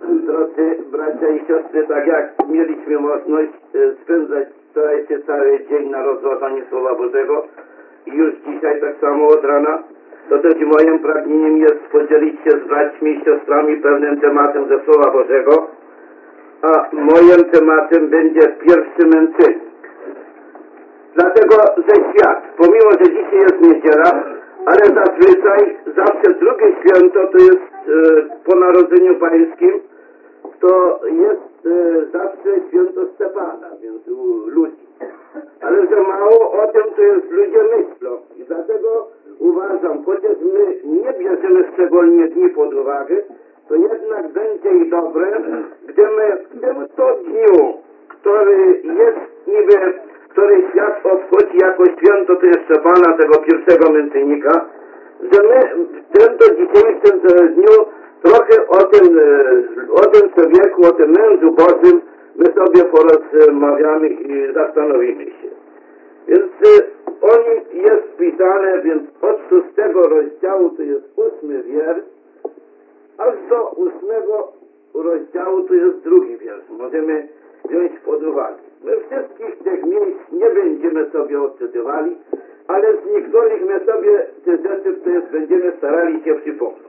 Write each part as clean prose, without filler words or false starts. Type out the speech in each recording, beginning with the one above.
Drodzy bracia i siostry, tak jak mieliśmy możliwość spędzać wczorajszy cały dzień na rozważaniu Słowa Bożego i już dzisiaj tak samo od rana, to też moim pragnieniem jest podzielić się z braćmi i siostrami pewnym tematem ze Słowa Bożego, a moim tematem będzie pierwszy męczennik. Dlatego, że świat, pomimo że dzisiaj jest niedziela, ale zazwyczaj zawsze drugie święto to jest po Narodzeniu Pańskim, to jest zawsze święto Stefana, więc u ludzi. Ale że mało o tym to jest ludzie myślą i dlatego uważam, chociaż my nie bierzemy szczególnie dni pod uwagę, to jednak będzie i dobre, gdyby w tym to dniu, który jest niby, który świat obchodzi jako święto to jest Stefana, tego pierwszego męczennika, że my w tym to dzisiejszym dniu trochę o tym człowieku, o tym mężu Bożym my sobie porozmawiamy i zastanowimy się. Więc o nim jest pisane, więc od 6 rozdziału to jest 8 wiersz, aż do 8 rozdziału to jest 2 wiersz. Możemy wziąć pod uwagę. My wszystkich tych miejsc nie będziemy sobie odczytywali, ale z niektórych my sobie te rzeczy będziemy starali się przypomnieć.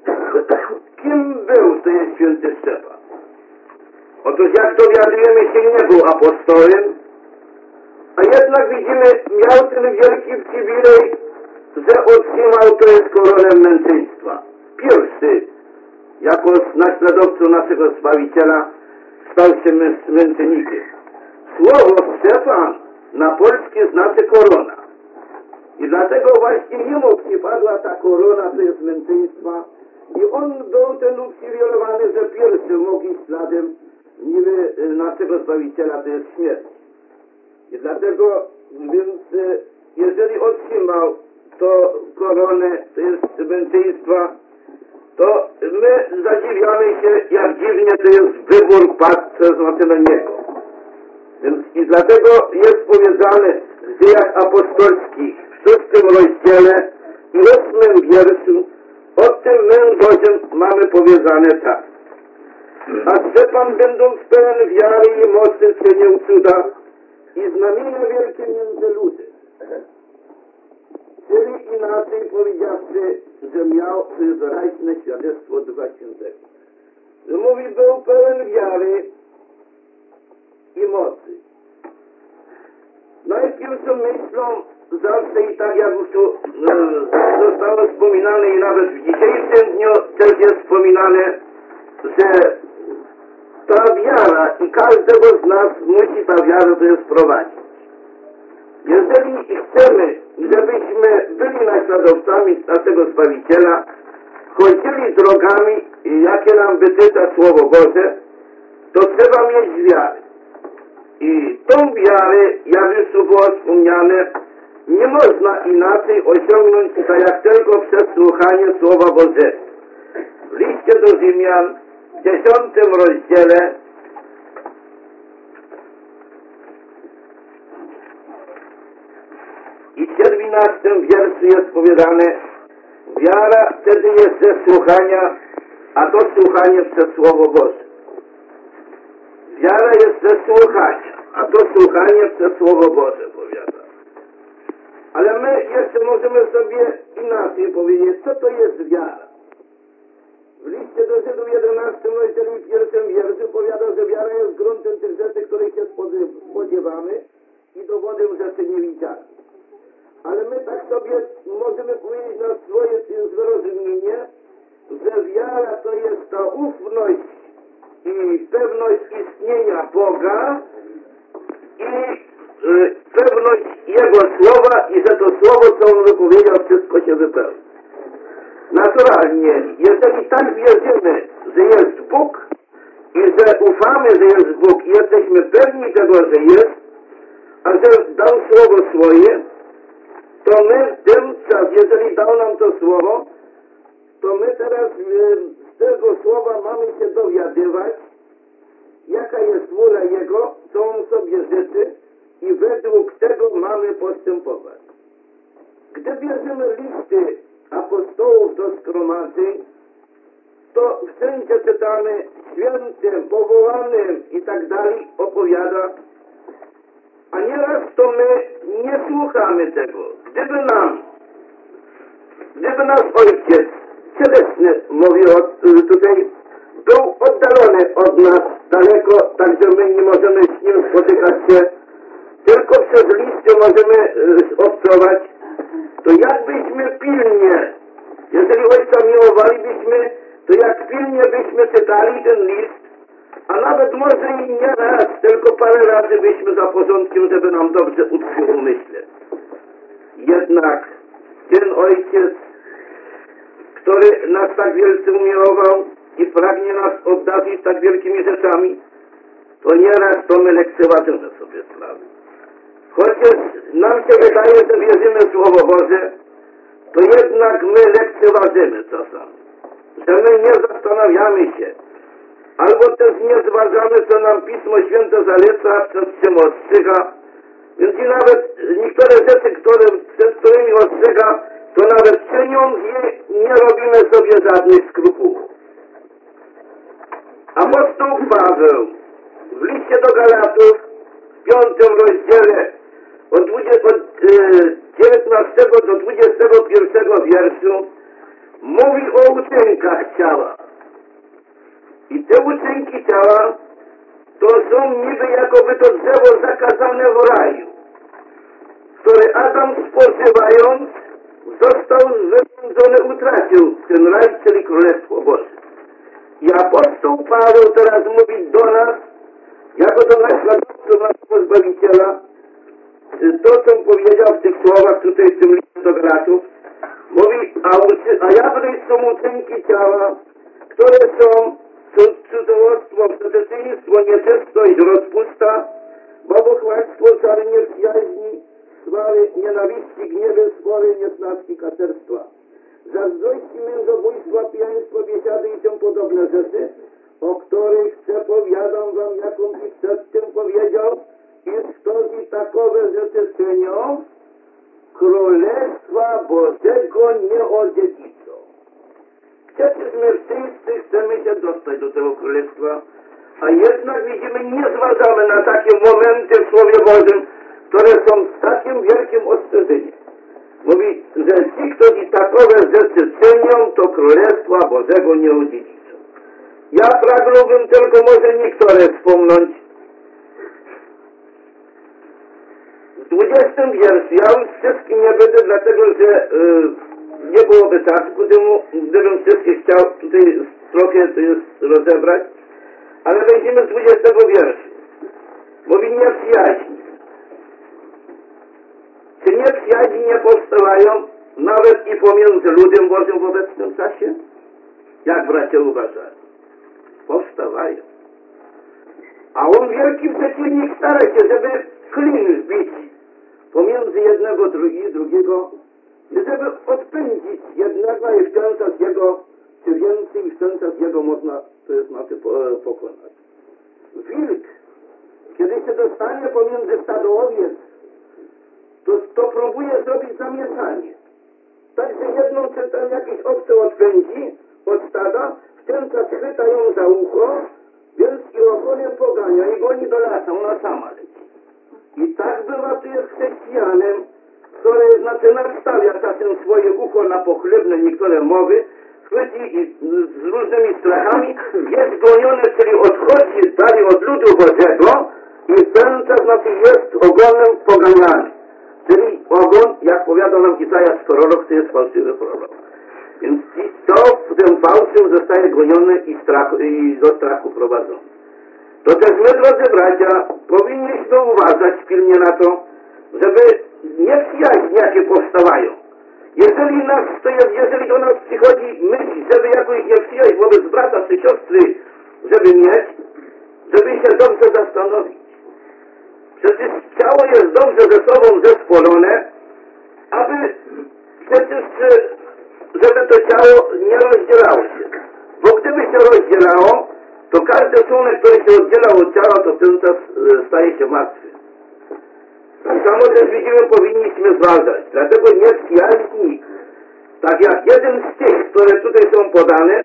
Kim był to jest święty Stefan? Otóż jak dowiadujemy się, nie był apostołem, a jednak widzimy, miał ten wielki przywilej, że otrzymał to jest koronę męczeństwa. Pierwszy, jako naśladowcą naszego Zbawiciela, stał się męczennikiem. Słowo Stefan na polskie znaczy korona. I dlatego właśnie jemu przypadła ta korona, to jest męczeństwa. I on był ten uprzywilejowany, że pierwszy mógł iść śladem niby naszego Zbawiciela, to jest śmierć. I dlatego, więc jeżeli otrzymał to koronę, to jest męczeństwa, to my zadziwiamy się, jak dziwnie to jest wybór padł na niego. Więc i dlatego jest powiedziane w Dziejach Apostolskich w 6 rozdziale i 8 wierszu, o tym mężu Bożym mamy powiedziane tak. A Stefan, będąc pełen wiary i mocy, czynił cuda i znamienia wielkie między ludem. Czyli inaczej powiedziawszy, że miał wyraźne świadectwo Ducha Świętego. Że mówi, był pełen wiary i mocy. Najpierwszą myślą zawsze i tak jak już tu zostało wspominane i nawet w dzisiejszym dniu też jest wspominane, że ta wiara i każdego z nas musi ta wiara to jest prowadzić. Jeżeli chcemy, żebyśmy byli naśladowcami naszego Zbawiciela, chodzili drogami, jakie nam wytyka Słowo Boże, to trzeba mieć wiarę. I tą wiarę, jak już tu było wspomniane, nie można inaczej osiągnąć, tak jak tylko przez słuchanie Słowa Bożego. W liście do Rzymian, w 10 rozdziale, i w 17 wierszu jest powiedziane, wiara wtedy jest ze słuchania, a to słuchanie przez Słowo Boże. Wiara jest ze słuchania, a to słuchanie przez Słowo Boże, powiada. Ale my jeszcze możemy sobie inaczej powiedzieć, co to jest wiara. W liście do Żydów 11 rozdziale i 1 wierszu powiada, że wiara jest gruntem tych rzeczy, których się spodziewamy i dowodem rzeczy niewidzialnych. Ale my tak sobie możemy powiedzieć na swoje zrozumienie, że wiara to jest ta ufność i pewność istnienia Boga i pewność Jego Słowa i że to Słowo, co On wypowiedział, wszystko się wypełni. Naturalnie, jeżeli tak wierzymy, że jest Bóg i że ufamy, że jest Bóg i jesteśmy pewni tego, że jest, a że dał Słowo swoje, to my w tym czasie, jeżeli dał nam to Słowo, to my teraz z tego Słowa mamy się dowiadywać, jaka jest wola Jego, co On sobie życzy i według tego mamy postępować. Gdy bierzemy listy apostołów do zgromadzeń, to wszędzie czytamy Świętym, powołanym i tak dalej opowiada, a nieraz to my nie słuchamy tego. Gdyby nasz Ojciec Cielesny, mówię tutaj, był oddalony od nas daleko, tak że my nie możemy z Nim spotykać się, tylko przez listy możemy obcować, to jakbyśmy pilnie, jeżeli Ojca miłowalibyśmy, to jak pilnie byśmy czytali ten list, a nawet może i nie raz, tylko parę razy byśmy za porządkiem, żeby nam dobrze utkwił w umyśle. Jednak ten Ojciec, który nas tak wielce umiłował i pragnie nas obdarzyć tak wielkimi rzeczami, to nieraz to my lekceważymy sobie sprawy. Chociaż nam się wydaje, że wierzymy w Słowo Boże, to jednak my lekceważymy czasami. Że my nie zastanawiamy się, albo też nie zważamy, co nam Pismo Święte zaleca, przed czym ostrzyga. Więc i nawet niektóre rzeczy, przed którymi ostrzega, to nawet czyniąc je, nie robimy sobie żadnych skrupułów. Apostoł Paweł w liście do Galatów w 5 rozdziale od 19 do 21 wierszu mówi o uczynkach ciała. I te uczynki ciała to są niby jakoby to drzewo zakazane w raju, które Adam spożywając został wyrządzony, utracił ten raj, czyli Królestwo Boże. I apostoł Paweł teraz mówi do nas, jako do naśladowców naszego Zbawiciela, to co powiedział w tych słowach tutaj w tym liście do Galatów, mówi, a jakie są uczynki ciała, które są cudzołóstwo, przeteczeństwo, nieczystość, rozpusta, bałwochwalstwo, czary, nieprzyjaźni, swary, nienawiści, gniewy, spory, niesnaski, kacerstwa, zazdrości, mężobójstwa, pijaństwo, biesiady i tym podobne rzeczy, o których przepowiadam wam, jaką i przedtem powiedział, iż ktoś takowe rzeczy czynią, Królestwa Bożego nie odziedziczą. Przecież my wszyscy chcemy się dostać do tego Królestwa, a jednak widzimy, nie zważamy na takie momenty w Słowie Bożym, które są z takim wielkim ostrzeżeniem. Mówi, że ci, którzy takowe rzeczy czynią, to Królestwa Bożego nie odziedziczą. Ja pragnąłbym tylko może niektóre wspomnieć. W 20 wierszu, ja już wszystkim nie będę, dlatego że nie byłoby czasu, gdybym wszystkich chciał tutaj trochę to jest rozebrać, ale wejdziemy z 20 wierszu. Mówi nieprzyjaźni. Czy nieprzyjaźni nie powstawają nawet i pomiędzy ludem Bożym w obecnym czasie? Jak bracia uważają? Powstawają. A on wielki przeciwnik stara się, żeby klin wbić pomiędzy jednego i drugiego, żeby odpędzić jednego i w ten czas jego, czy więcej, i w ten czas jego można, to jest znaczy pokonać. Wilk, kiedy się dostanie pomiędzy stado owiec, to próbuje zrobić zamieszanie. Także jedną czy tam jakieś owce odpędzi od stada, w ten czas chwyta ją za ucho, więc i ogonem pogania i goni do lasa, ona sama leci. I tak bywa tu jest chrześcijanem, który nastawia czasem swoje ucho na pochlebne niektóre mowy, chwyci i z różnymi strachami jest goniony, czyli odchodzi dalej od ludu Bożego i w ten czas jest ogonem poganiany. Czyli ogon, jak powiadał nam Izajasz prorok, to jest fałszywy prorok. Więc to w tym fałszym zostaje goniony i do strachu prowadzony. To też my, drodzy bracia, powinniśmy uważać pilnie na to, żeby nieprzyjaźnie jakie powstawają. Jeżeli do nas przychodzi myśl, żeby jakąś nieprzyjaźń wobec brata czy siostry, żeby mieć, żeby się dobrze zastanowić. Przecież ciało jest dobrze ze sobą zespolone, aby przecież, żeby to ciało nie rozdzielało się. Bo gdyby się rozdzielało, to każdy członek, który się oddziela od ciała, to w ten czas staje się martwy. Tak samo też widzimy, powinniśmy zważać. Dlatego nieprzyjaźni, tak jak jeden z tych, które tutaj są podane,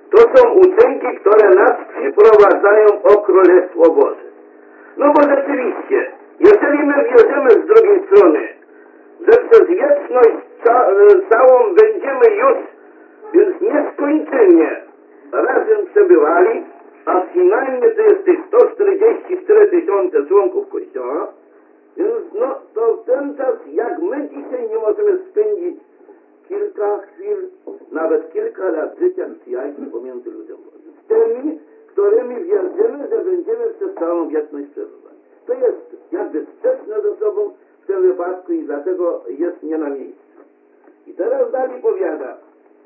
To są uczynki, które nas przyprowadzają o Królestwo Boże. No bo rzeczywiście, jeżeli my wierzymy z drugiej strony, że przez wieczność całą będziemy już, więc nieskończenie razem przebywali, a przynajmniej to jest tych 144 tysiące członków Kościoła, więc no to w ten czas, jak my dzisiaj nie możemy spędzić kilka chwil, nawet kilka lat życia przyjaźni pomiędzy ludźmi, z tymi, którymi wierzymy, że będziemy przez całą wieczność przebywać. To jest jakby sprzeczne ze sobą w tym wypadku i dlatego jest nie na miejscu. I teraz dalej powiada,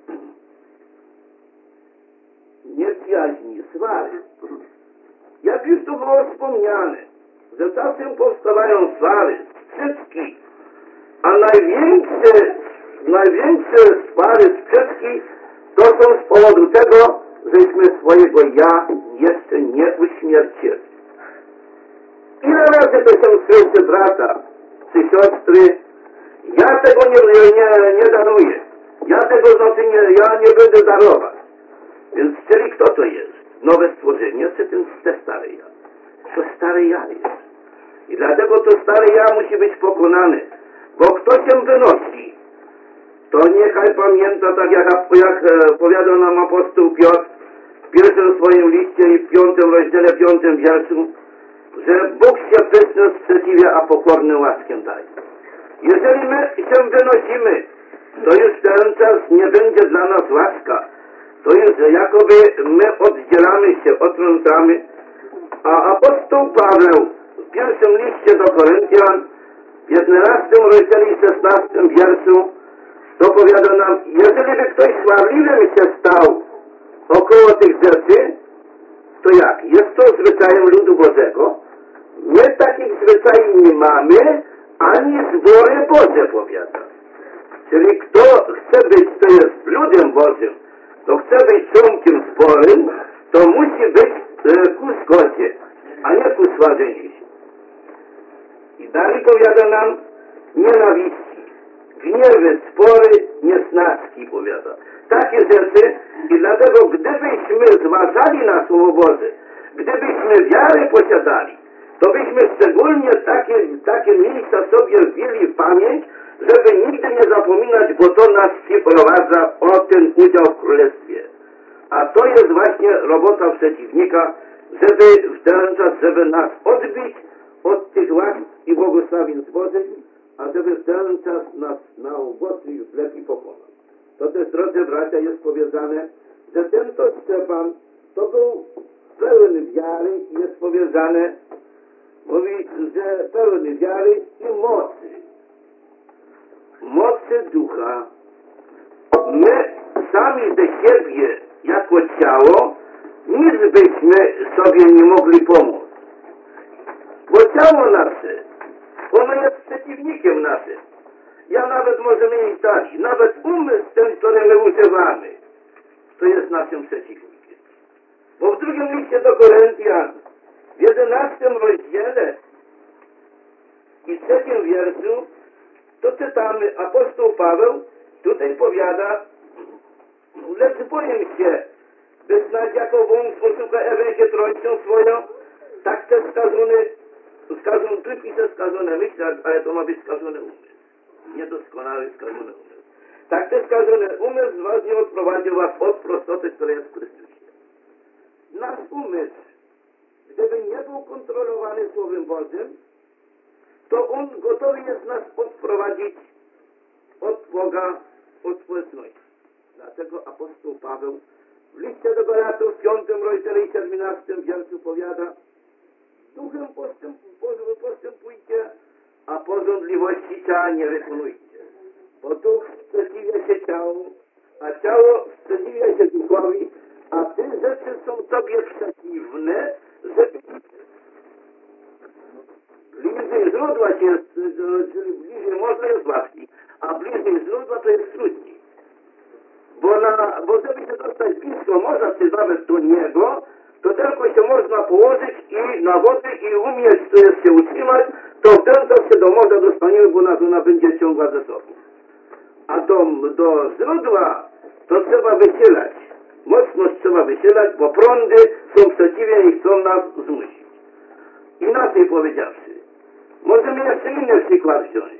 nieprzyjaźni, swary. Jak już tu było wspomniane, że czasem powstawają swary, sprzeczki, a największe swary, sprzeczki to są z powodu tego, żeśmy swojego ja jeszcze nie uśmiercili. Ile razy to się słyszy brata czy siostry, ja tego nie daruję, ja tego znaczy ja nie będę darować. Więc czyli kto to jest? Nowe stworzenie, czy te stare ja? To stare ja jest. I dlatego to stare ja musi być pokonane. Bo kto się wynosi, to niechaj pamięta, tak jak powiadał nam apostoł Piotr w pierwszym swoim liście i w 5 rozdziale, 5 wierszu, że Bóg się pyszny sprzeciwia, a pokorny łaskę daje. Jeżeli my się wynosimy, to już ten czas nie będzie dla nas łaska. To jest, że jakoby my oddzielamy się, otrącamy. A apostoł Paweł w pierwszym liście do Koryntian, w 11 rozdziale i 16 wierszu, to powiada nam, jeżeli by ktoś słabliwym się stał około tych rzeczy, to jak? Jest to zwyczajem ludu Bożego. My takich zwyczajów nie mamy, ani zbory Boże, powiada. Czyli kto chce być, to jest ludem Bożym, to chce być członkiem zborym, to musi być ku zgodzie, a nie ku sławieniu się. I dalej powiada nam nienawiści, gniewy, spory, niesnaczki, powiada. Takie rzeczy i dlatego gdybyśmy zważali na Słowo Boże, gdybyśmy wiarę posiadali, to byśmy szczególnie takie miejsca sobie wbili w pamięć, żeby nigdy nie zapominać, bo to nas przyprowadza o ten udział w Królestwie. A to jest właśnie robota przeciwnika, żeby w ten czas, żeby nas odbić od tych łask i błogosławieństw Bożych, a żeby w ten czas nas na uboczny już lepiej pokonał. To też, drodzy bracia, jest powiedziane, że ten to Szczepan to był pełen wiary i jest powiedziane, mówi, że pełen wiary i mocy. Mocy ducha. My sami ze siebie, jako ciało, nic byśmy sobie nie mogli pomóc. Bo ciało nasze, ono jest przeciwnikiem naszym. Ja nawet możemy mieć tak, nawet umysł ten, który my używamy, to jest naszym przeciwnikiem. Bo w drugim liście do Koryntian, w 11 rozdziale i 3 wierszu, to czytamy, apostoł Paweł tutaj powiada, lecz boję się, by znać jako wąż poszuka Ewękę Trójcą swoją, tak te skazony, tu pisze skazone myśli, ale to ma być skazony umysł. Niedoskonały skazony umysł. Tak te skazony umysł z was nie odprowadził was od prostoty, która jest w Chrystusie. Nasz umysł, gdyby nie był kontrolowany Słowem Bożym, to on gotowy jest nas odprowadzić od Boga, od społeczności. Dlatego apostoł Paweł w liście do Galatów w 5 rozdziale i 17 wierszu powiada, duchem postępujcie, a porządliwości ciała nie wykonujcie. Bo duch sprzeciwia się ciału, a ciało sprzeciwia się duchowi, a te rzeczy są tobie przeciwne, żeby bliżej źródła się, bliżej można jest łatwiej, a bliżej źródła to jest trudniej. Bo żeby się dostać blisko morza, czy nawet do niego, to tylko się można położyć i na wodę i umieć, to jest się utrzymać, to w ten czas się do morza dostaniemy, bo nas ona będzie ciągła ze sobą. A do źródła to trzeba wychylać. Mocność trzeba wysilać, bo prądy są przeciwne i chcą nas zmusić. Inaczej powiedziawszy, możemy jeszcze inny przykład wziąć.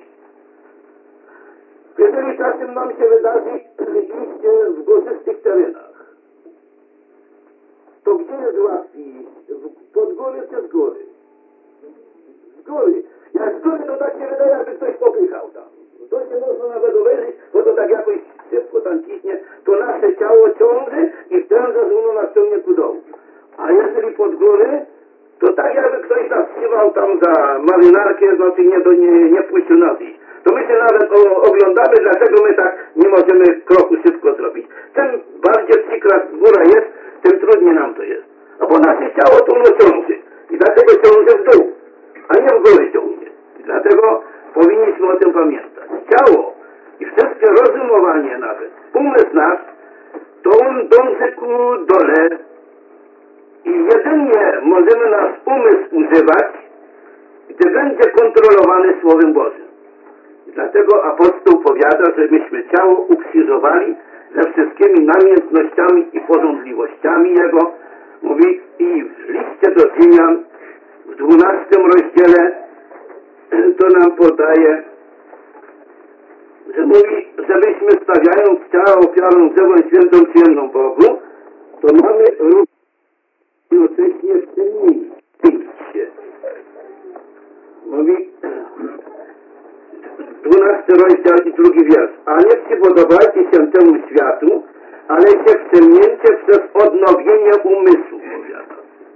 Jeżeli czasem nam się wydarzy iść w górzystych terenach, to gdzie jest łatwiej iść? Pod góry czy z góry? Z góry. Jak z góry, to tak się wydaje, jakby ktoś popychał tam. To się można nawet obejrzeć, bo to tak jakoś szybko tam ciśnie, to nasze ciało ciąży i w ten zazumu nas ciągnie ku dołu. A jeżeli pod góry, to tak jakby ktoś nas trzymał tam za marynarkę, znaczy nie puścił nas iść. To my się nawet oglądamy, dlaczego my tak nie możemy kroku szybko zrobić. Tym bardziej przykra góra jest, tym trudniej nam to jest. No bo nasze ciało tu ciąży. I dlatego ciąży w dół, a nie w górę ciągnie. I dlatego powinniśmy o tym pamiętać. Ciało i wszystkie rozumowanie nawet, umysł nasz, to on dąży ku dole i jedynie możemy nasz umysł używać, gdy będzie kontrolowany Słowem Bożym. I dlatego apostoł powiada, żebyśmy ciało ukrzyżowali ze wszystkimi namiętnościami i porządliwościami Jego. Mówi i w liście do Rzymian w 12 rozdziale to nam podaje, że mówi, żebyśmy stawiając ciało ofiarą żywą, świętą, przyjemną Bogu, to mamy jednocześnie w tym miejscu. Mówi 12 rozdział i 2 wiersz. A nie przypodobajcie się temu światu, ale się przemieńcie przez odnowienie umysłu, powiada.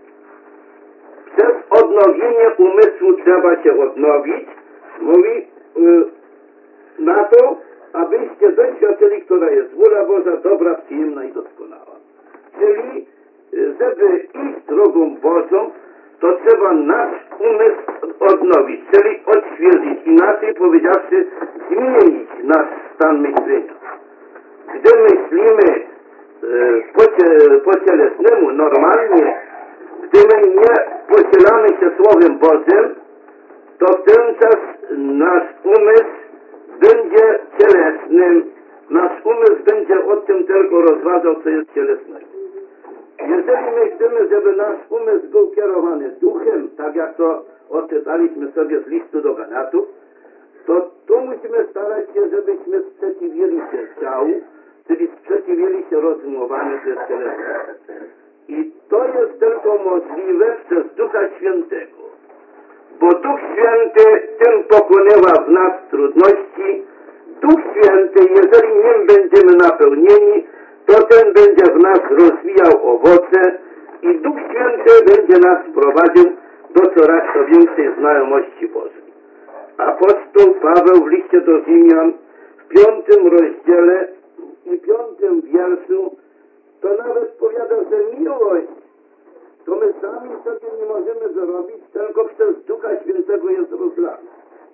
Przez odnowienie umysłu trzeba się odnowić, mówi, na to, abyście doświadczyli, która jest wola Boża, dobra, przyjemna i doskonała. Czyli, żeby iść drogą Bożą, to trzeba nasz umysł odnowić, czyli odświeżyć, inaczej powiedziawszy, zmienić nasz stan myślenia. Gdy myślimy po cielesnemu, normalnie, gdy my nie posielamy się Słowem Bożym, to w ten czas nasz umysł będzie cielesnym, nasz umysł będzie o tym tylko rozważał, co jest cielesnego. Jeżeli my chcemy, żeby nasz umysł był kierowany duchem, tak jak to odczytaliśmy sobie z listu do Galatów, to musimy starać się, żebyśmy sprzeciwili się ciału, czyli sprzeciwili się rozumowaniu przez cielesne. I to jest tylko możliwe przez Ducha Świętego. Bo Duch Święty tym pokonywa w nas trudności. Duch Święty, jeżeli nim będziemy napełnieni, to ten będzie w nas rozwijał owoce i Duch Święty będzie nas prowadził do coraz to większej znajomości Bożej. Apostoł Paweł w liście do Rzymian w 5 rozdziale i 5 wierszu to nawet powiada, że miłość to my sami sobie nie możemy zarobić, tylko przez Ducha Świętego jest rozlana.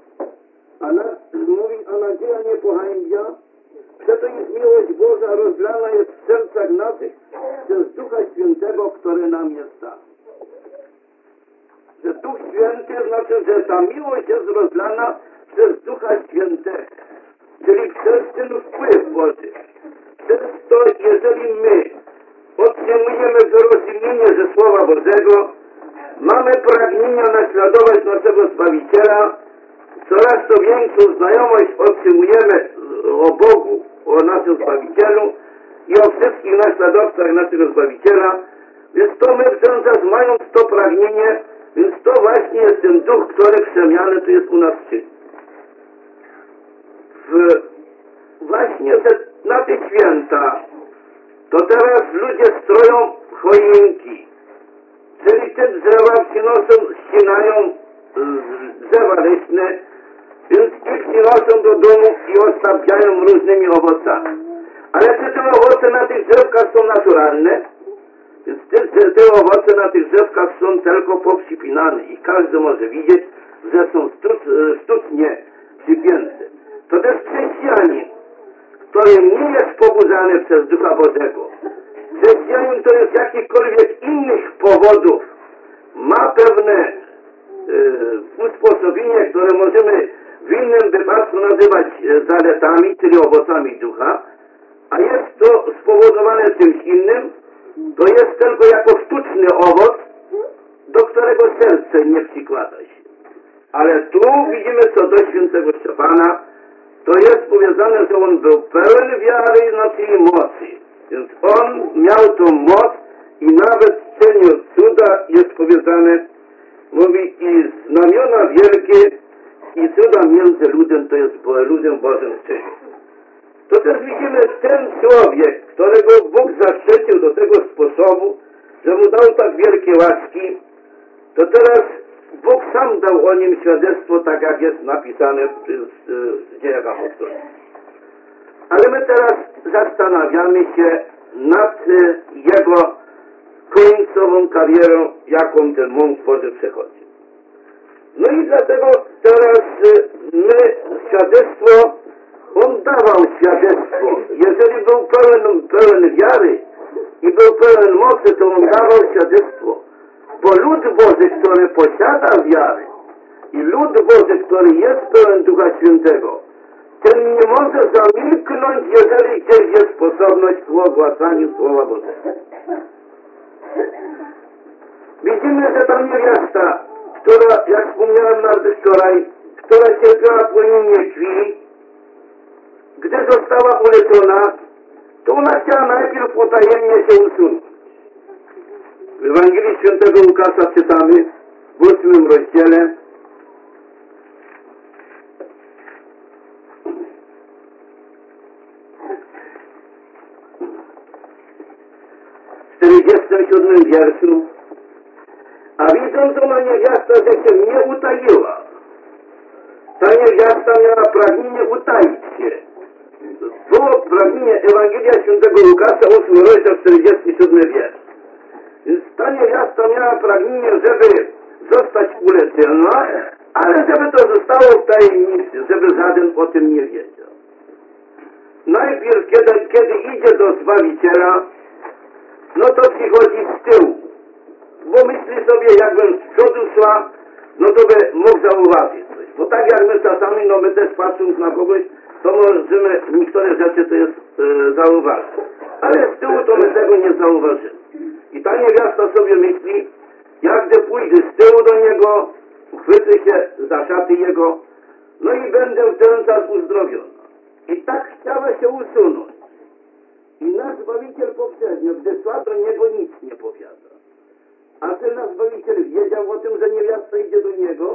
Mówi, a nadzieja nie pohańbia, przeto jest miłość Boża rozlana jest w sercach naszych przez Ducha Świętego, który nam jest dany. Że Duch Święty znaczy, że ta miłość jest rozlana przez Ducha Świętego, czyli przez ten wpływ Boży. Przez to, jeżeli my otrzymujemy wyrozumienie ze Słowa Bożego, mamy pragnienia naśladować naszego Zbawiciela, coraz to większą znajomość otrzymujemy o Bogu, o naszym Zbawicielu i o wszystkich naśladowcach naszego Zbawiciela, więc to my w ten czas, mając to pragnienie, więc to właśnie jest ten duch, który przemiany tu jest u nas czynny. Właśnie na te święta to teraz ludzie stroją choinki, czyli te drzewa ścinają drzewa leśne, więc ich przynoszą do domu i ozdabiają różnymi owocami. Ale czy te owoce na tych drzewkach są naturalne? Więc te owoce na tych drzewkach są tylko poprzypinane i każdy może widzieć, że są sztucznie przypięte. To też chrześcijanin, który nie jest pobudzany przez Ducha Bożego. Chrześcijanin, który z jakichkolwiek innych powodów ma pewne usposobienie, które możemy w innym wypadku nazywać zaletami, czyli owocami ducha, a jest to spowodowane czymś innym, to jest tylko jako sztuczny owoc, do którego serce nie przykłada się. Ale tu widzimy co do świętego Szczepana, to jest powiedziane, że on był pełen wiary, znaczy i mocy. Więc on miał tą moc i nawet w czyniu cuda jest powiedziane, mówi i znamiona wielkie i cuda między ludem, to jest ludem Bożym czynił. To też widzimy ten człowiek, którego Bóg zaszczycił do tego sposobu, że mu dał tak wielkie łaski, to teraz Bóg sam dał o nim świadectwo, tak jak jest napisane w Dziejach Apostolskich. Ale my teraz zastanawiamy się nad jego końcową karierą, jaką ten mąż Boży przechodzi. No i dlatego teraz my świadectwo, on dawał świadectwo. Jeżeli był pełen wiary i był pełen mocy, to on dawał świadectwo. Bo lud Boży, który posiada wiarę i lud Boży, który jest pełen Ducha Świętego, ten nie może zamilknąć, jeżeli gdzieś jest sposobność ku ogłaszaniu Słowa Bożego. Widzimy, że ta niewiasta, która, jak wspomniałem nawet wczoraj, która cierpiała płonienie krwi, gdy została uleczona, to ona chciała najpierw potajemnie się usunąć. W Ewangelii Świętego Łukasza czytamy w 8 rozdziale, w 47 wierszu, a widząc ona niewiasta, że się nie utaiła. Ta niewiasta miała pragnienie utaić się. Było pragnienie Ewangelia Świętego Łukasza, 8 rozdział, 47 wiersz. Więc ta niewiasta miała pragnienie, żeby zostać uleczona, ale żeby to zostało w tajemnicy, żeby żaden o tym nie wiedział. Najpierw, kiedy idzie do Zbawiciela, no to przychodzi z tyłu. Bo myśli sobie, jakbym z przodu szła, no to by mógł zauważyć coś. Bo tak jak my czasami, no my też patrząc na kogoś, to możemy niektóre rzeczy to jest zauważyć. Ale z tyłu to my tego nie zauważymy. I ta niewiasta sobie myśli, jak gdy pójdę z tyłu do niego, chwycę się za szaty jego, no i będę w ten czas uzdrowiona. I tak chciała się usunąć. I nasz Zbawiciel poprzednio, gdy szła do niego, nic nie powiada. A ten nasz Zbawiciel wiedział o tym, że niewiasta idzie do niego?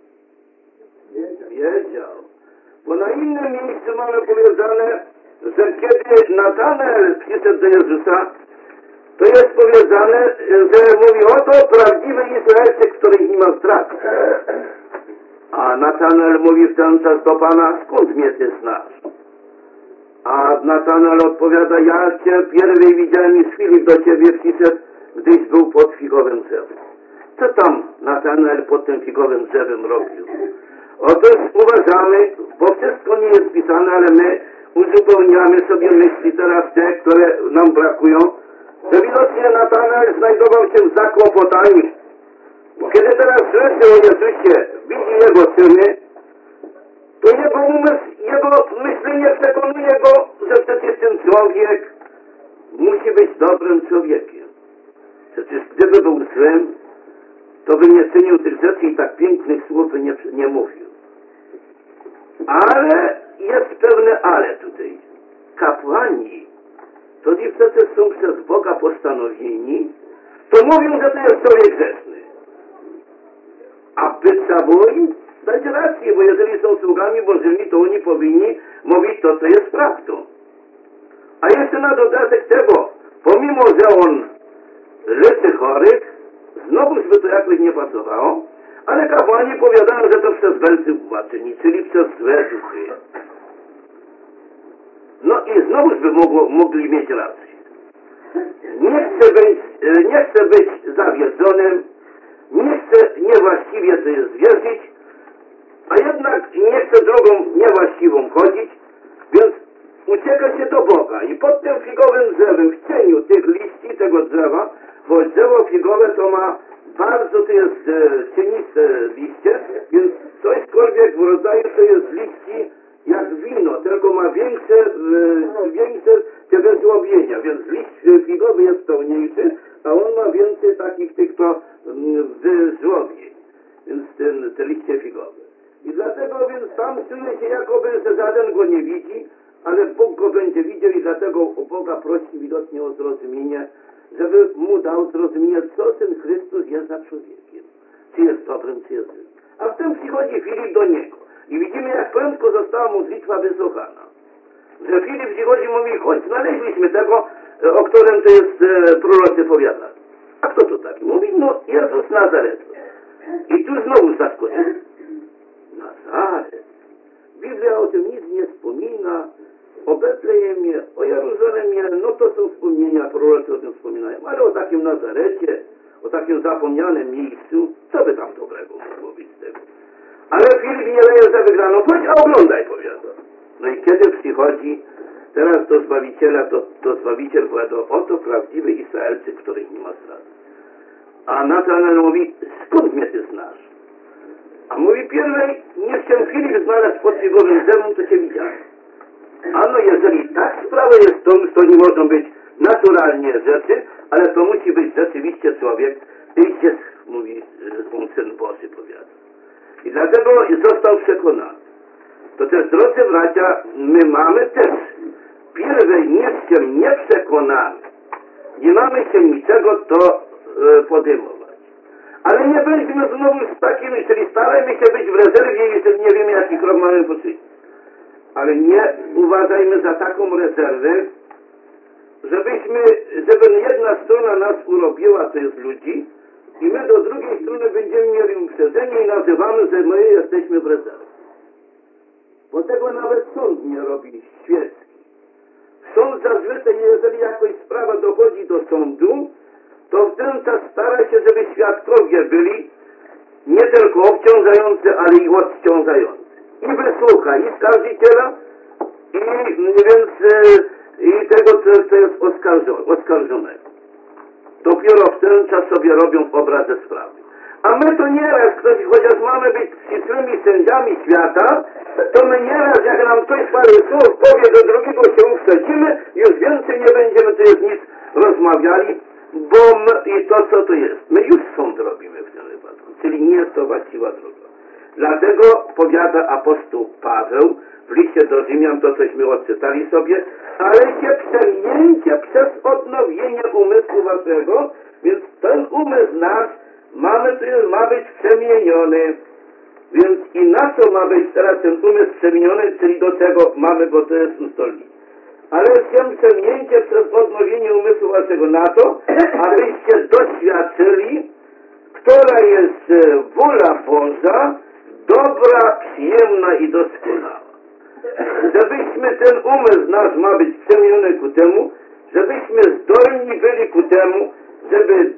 Wiedział. Bo na innym miejscu mamy powiedziane, że kiedy Natanael przyszedł do Jezusa, to jest powiedziane, że mówi, oto prawdziwy Izraelczyk, który nie ma strachu. A Natanael mówi w ten czas do Pana, skąd mnie Ty znasz? A Natanael odpowiada, ja Cię pierwej widziałem i z chwili do Ciebie przyszedł, gdyś był pod figowym drzewem. Co tam Natanael pod tym figowym drzewem robił? Otóż uważamy, bo wszystko nie jest pisane, ale my uzupełniamy sobie myśli teraz te, które nam brakują, że widocznie Natanael znajdował się w zakłopotaniu. Kiedy teraz słyszy o Jezusie, widzi Jego czyny, to jego umysł, jego myślenie przekonuje go, że przecież ten człowiek musi być dobrym człowiekiem. Przecież gdyby był złym, to by nie czynił tych rzeczy i tak pięknych słów by nie mówił. Ale jest pewne ale tutaj. Kapłani, to ci przecież są przez Boga postanowieni, to mówią, że to jest człowiek grzeszny. A trzeba było im dać rację, bo jeżeli są sługami Bożymi, to oni powinni mówić to, co jest prawdą. A jeszcze na dodatek tego, pomimo, że on leczy chorych, znowuż by to jakoś nie pasowało, ale kapłani powiadają, że to przez Belzebubła, czyli przez złe duchy. No i znowuż by mogli mieć rację. Nie chcę być zawiedzonym, nie chcę niewłaściwie sobie zwierzyć, a jednak nie chcę drogą niewłaściwą chodzić, więc ucieka się do Boga. I pod tym figowym drzewem, w cieniu tych liści tego drzewa, bo drzewo figowe to ma bardzo, to jest cieniste liście, więc cośkolwiek w rodzaju to jest liści jak wino, tylko ma większe te wyżłobienia, więc liść figowy jest pełniejszy, a on ma więcej takich tych to wyżłobień, więc te liście figowe. I dlatego więc tam czuje się jakoby, że żaden go nie widzi, ale Bóg go będzie widział i dlatego u Boga prosi widocznie o zrozumienie, żeby mu dał zrozumienie, co ten Chrystus jest za człowiekiem. Czy jest dobrym, czy jest złym. A wtem przychodzi Filip do niego. I widzimy, jak prędko została modlitwa wysłuchana. Że Filip przychodzi i mówi, chodź, znaleźliśmy tego, o którym to jest prorocy powiadali. A kto to taki? Mówi, no Jezus Nazaretu. I tu znowu zaskoczył. Nazaret. Biblia o tym nic nie wspomina. O Betlejemie, o Jerozolimie, no to są wspomnienia, prorocy o tym wspominają. Ale o takim Nazarecie, o takim zapomnianym miejscu, co by tam dobrego mogło być z tego? Ale Filip nie daje za wygraną. Chodź, a oglądaj, powiada. No i kiedy przychodzi teraz do Zbawiciela, to Zbawiciel powiada, oto prawdziwy Izraelczyk, których nie ma zdrady. A Natanael mówi, skąd mnie ty znasz? A mówi, pierwej, niech się Filip znalazł pod figowym drzewem, to cię widziałem. A no jeżeli tak sprawa jest, to nie mogą być naturalnie rzeczy, ale to musi być rzeczywiście człowiek, i jest, mówi, Syn Boży, powiada. I dlatego został przekonany. To też, drodzy bracia, my mamy też pierwej się nie przekonamy. Nie mamy się niczego to podejmować. Ale nie będziemy znowu z takimi, czyli starajmy się być w rezerwie, jeżeli nie wiemy, jaki krok mamy poczynić. Ale nie uważajmy za taką rezerwę, żeby jedna strona nas urobiła, to jest ludzi, i my do drugiej strony będziemy mieli uprzedzenie i nazywamy, że my jesteśmy w rezerwie. Bo tego nawet sąd nie robi świecki. Sąd zazwyczaj, jeżeli jakoś sprawa dochodzi do sądu, to w ten czas stara się, żeby świadkowie byli nie tylko obciążający, ale i odciążający. I wysłucha i skarżyciela, i tego, co jest oskarżonego. Dopiero w ten czas sobie robią obrazę sprawy. A my to nieraz, chociaż mamy być ścisłymi sędziami świata, to my nieraz, jak nam ktoś parę słów powie, do drugiego się uprzedzimy, już więcej nie będziemy tu już nic rozmawiali, bo my, i to co to jest. My już sąd robimy w tym wypadku, czyli nie jest to właściwa droga. Dlatego powiada apostoł Paweł w liście do Rzymian, to cośmy odczytali sobie, ale się przemienięcie przez odnowienie umysłu waszego, więc ten umysł nasz ma być przemieniony. Więc i na co ma być teraz ten umysł przemieniony, czyli do czego mamy go teraz ustalić. Ale się przemienięcie przez odnowienie umysłu waszego na to, abyście doświadczyli, która jest wola Boża, dobra, przyjemna i doskonała. Żebyśmy ten umysł nasz ma być przemieniony ku temu, żebyśmy zdolni byli ku temu, żeby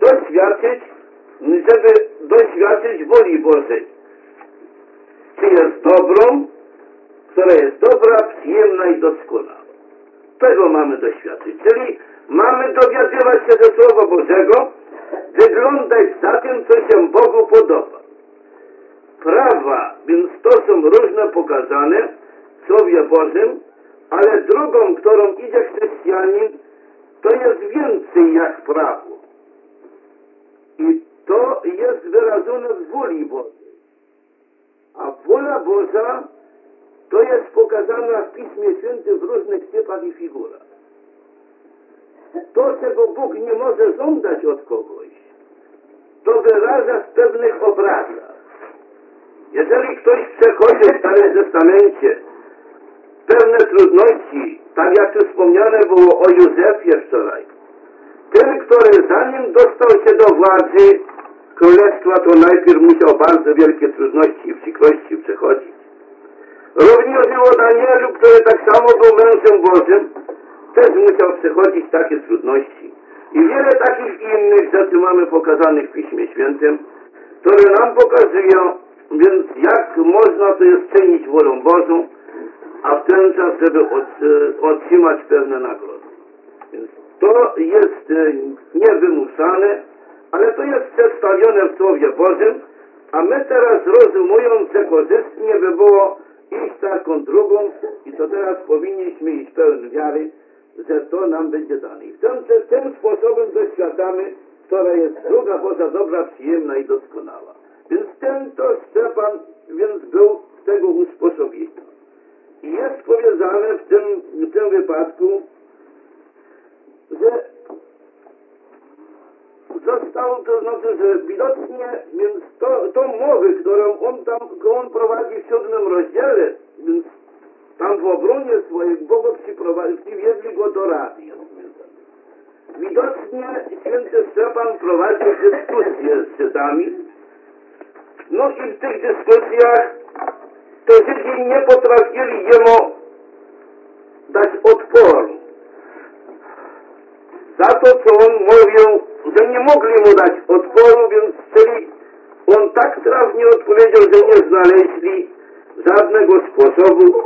doświadczyć woli Bożej. Czy jest dobrą, która jest dobra, przyjemna i doskonała. Tego mamy doświadczyć. Czyli mamy dowiadywać się ze Słowa Bożego, wyglądać za tym, co się Bogu podoba. Prawa, więc to są różne pokazane w Słowie Bożym, ale drugą, którą idzie chrześcijanin, to jest więcej jak prawo. I to jest wyrażone w woli Bożej. A wola Boża to jest pokazana w Piśmie Świętym w różnych typach i figurach. To, czego Bóg nie może żądać od kogoś, to wyraża w pewnych obrazach. Jeżeli ktoś przechodzi w Starym Testamencie pewne trudności, tak jak tu wspomniane było o Józefie wczoraj, ten, który zanim dostał się do władzy królestwa, to najpierw musiał bardzo wielkie trudności i przykrości przechodzić. Również było Danielu, który tak samo był mężem Bożym, też musiał przechodzić takie trudności. I wiele takich innych rzeczy mamy pokazanych w Piśmie Świętym, które nam pokazują, więc jak można to jest czynić wolą Bożą, a w ten czas, żeby otrzymać pewne nagrody. Więc to jest niewymuszane, ale to jest przedstawione w Słowie Bożym, a my teraz rozumując, że korzystnie by było iść taką drogą i to teraz powinniśmy iść pełen wiary, że to nam będzie dane. I tym sposobem doświadczamy, która jest droga Boża dobra, przyjemna i doskonała. Więc ten to Szczepan więc był tego usposobienia. I jest powiedziane w tym wypadku, że został, to znaczy, że widocznie, więc tą mowę, którą on prowadzi w 7 rozdziale, więc tam w obronie swojego Boga przywiedli go do rady. Widocznie święty Szczepan prowadził dyskusje z Żydami. No i w tych dyskusjach to Żydzi nie potrafili jemu dać odporu. Za to, co on mówił, że nie mogli mu dać odporu, więc czyli on tak trafnie odpowiedział, że nie znaleźli żadnego sposobu,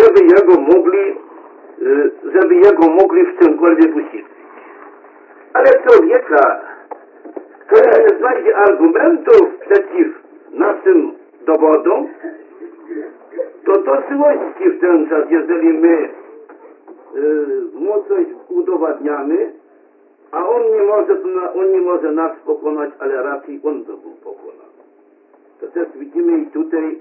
żeby jego mogli w czymkolwiek usiedlić. Ale człowieka, który nie znajdzie argumentów przeciw naszym dowodom, to złości w ten czas, jeżeli my mu coś udowadniamy, a on nie może nas pokonać, ale raczej on by był pokonany. To też widzimy i tutaj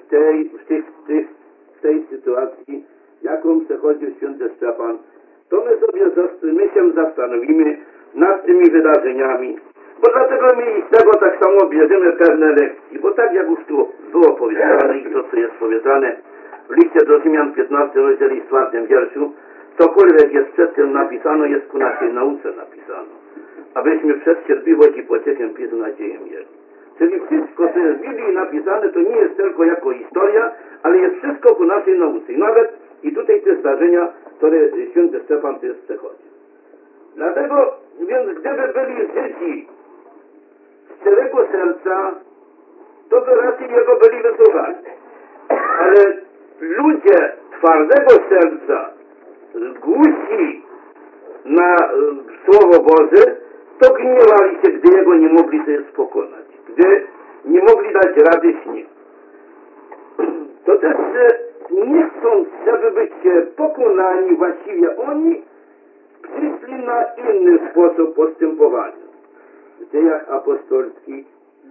w tej sytuacji, jaką przechodził święty Szczepan, to my się zastanowimy nad tymi wydarzeniami, bo dlatego my z tego tak samo bierzemy pewne lekcje, bo tak jak już tu było powiedziane i to, co jest powiedziane w liście do Rzymian 15 rozdziale i 4 wierszu, cokolwiek jest przed tym napisano, jest ku naszej nauce napisano, abyśmy przez cierpliwość i pociechę pism nadzieję mieli. Czyli wszystko, co jest w Biblii napisane, to nie jest tylko jako historia, ale jest wszystko ku naszej nauce. I nawet i tutaj te zdarzenia, które święty Szczepan też przechodzi. Dlatego, więc gdyby byli Żydzi z szczerego serca, to by raczej jego byli wysłuchani. Ale ludzie twardego serca, głusi na Słowo Boże, to gniewali się, gdy jego nie mogli sobie pokonać, gdy nie mogli dać rady z nim. To też nie chcąc, żeby być pokonani właściwie, oni przyszli na inny sposób postępowania. W Dziejach Apostolskich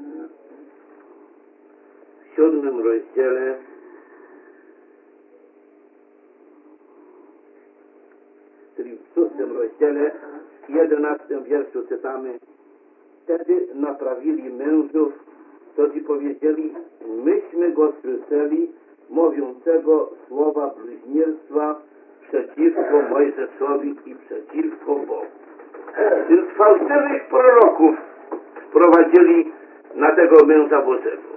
w 7 rozdziale czyli w 6 rozdziale, w 11 wierszu czytamy: wtedy naprawili mężów, którzy powiedzieli: myśmy go słyszeli, mówiącego słowa bluźnierstwa przeciwko Mojżeszowi i przeciwko Bogu. Więc fałszywych proroków wprowadzili na tego męża Bożego.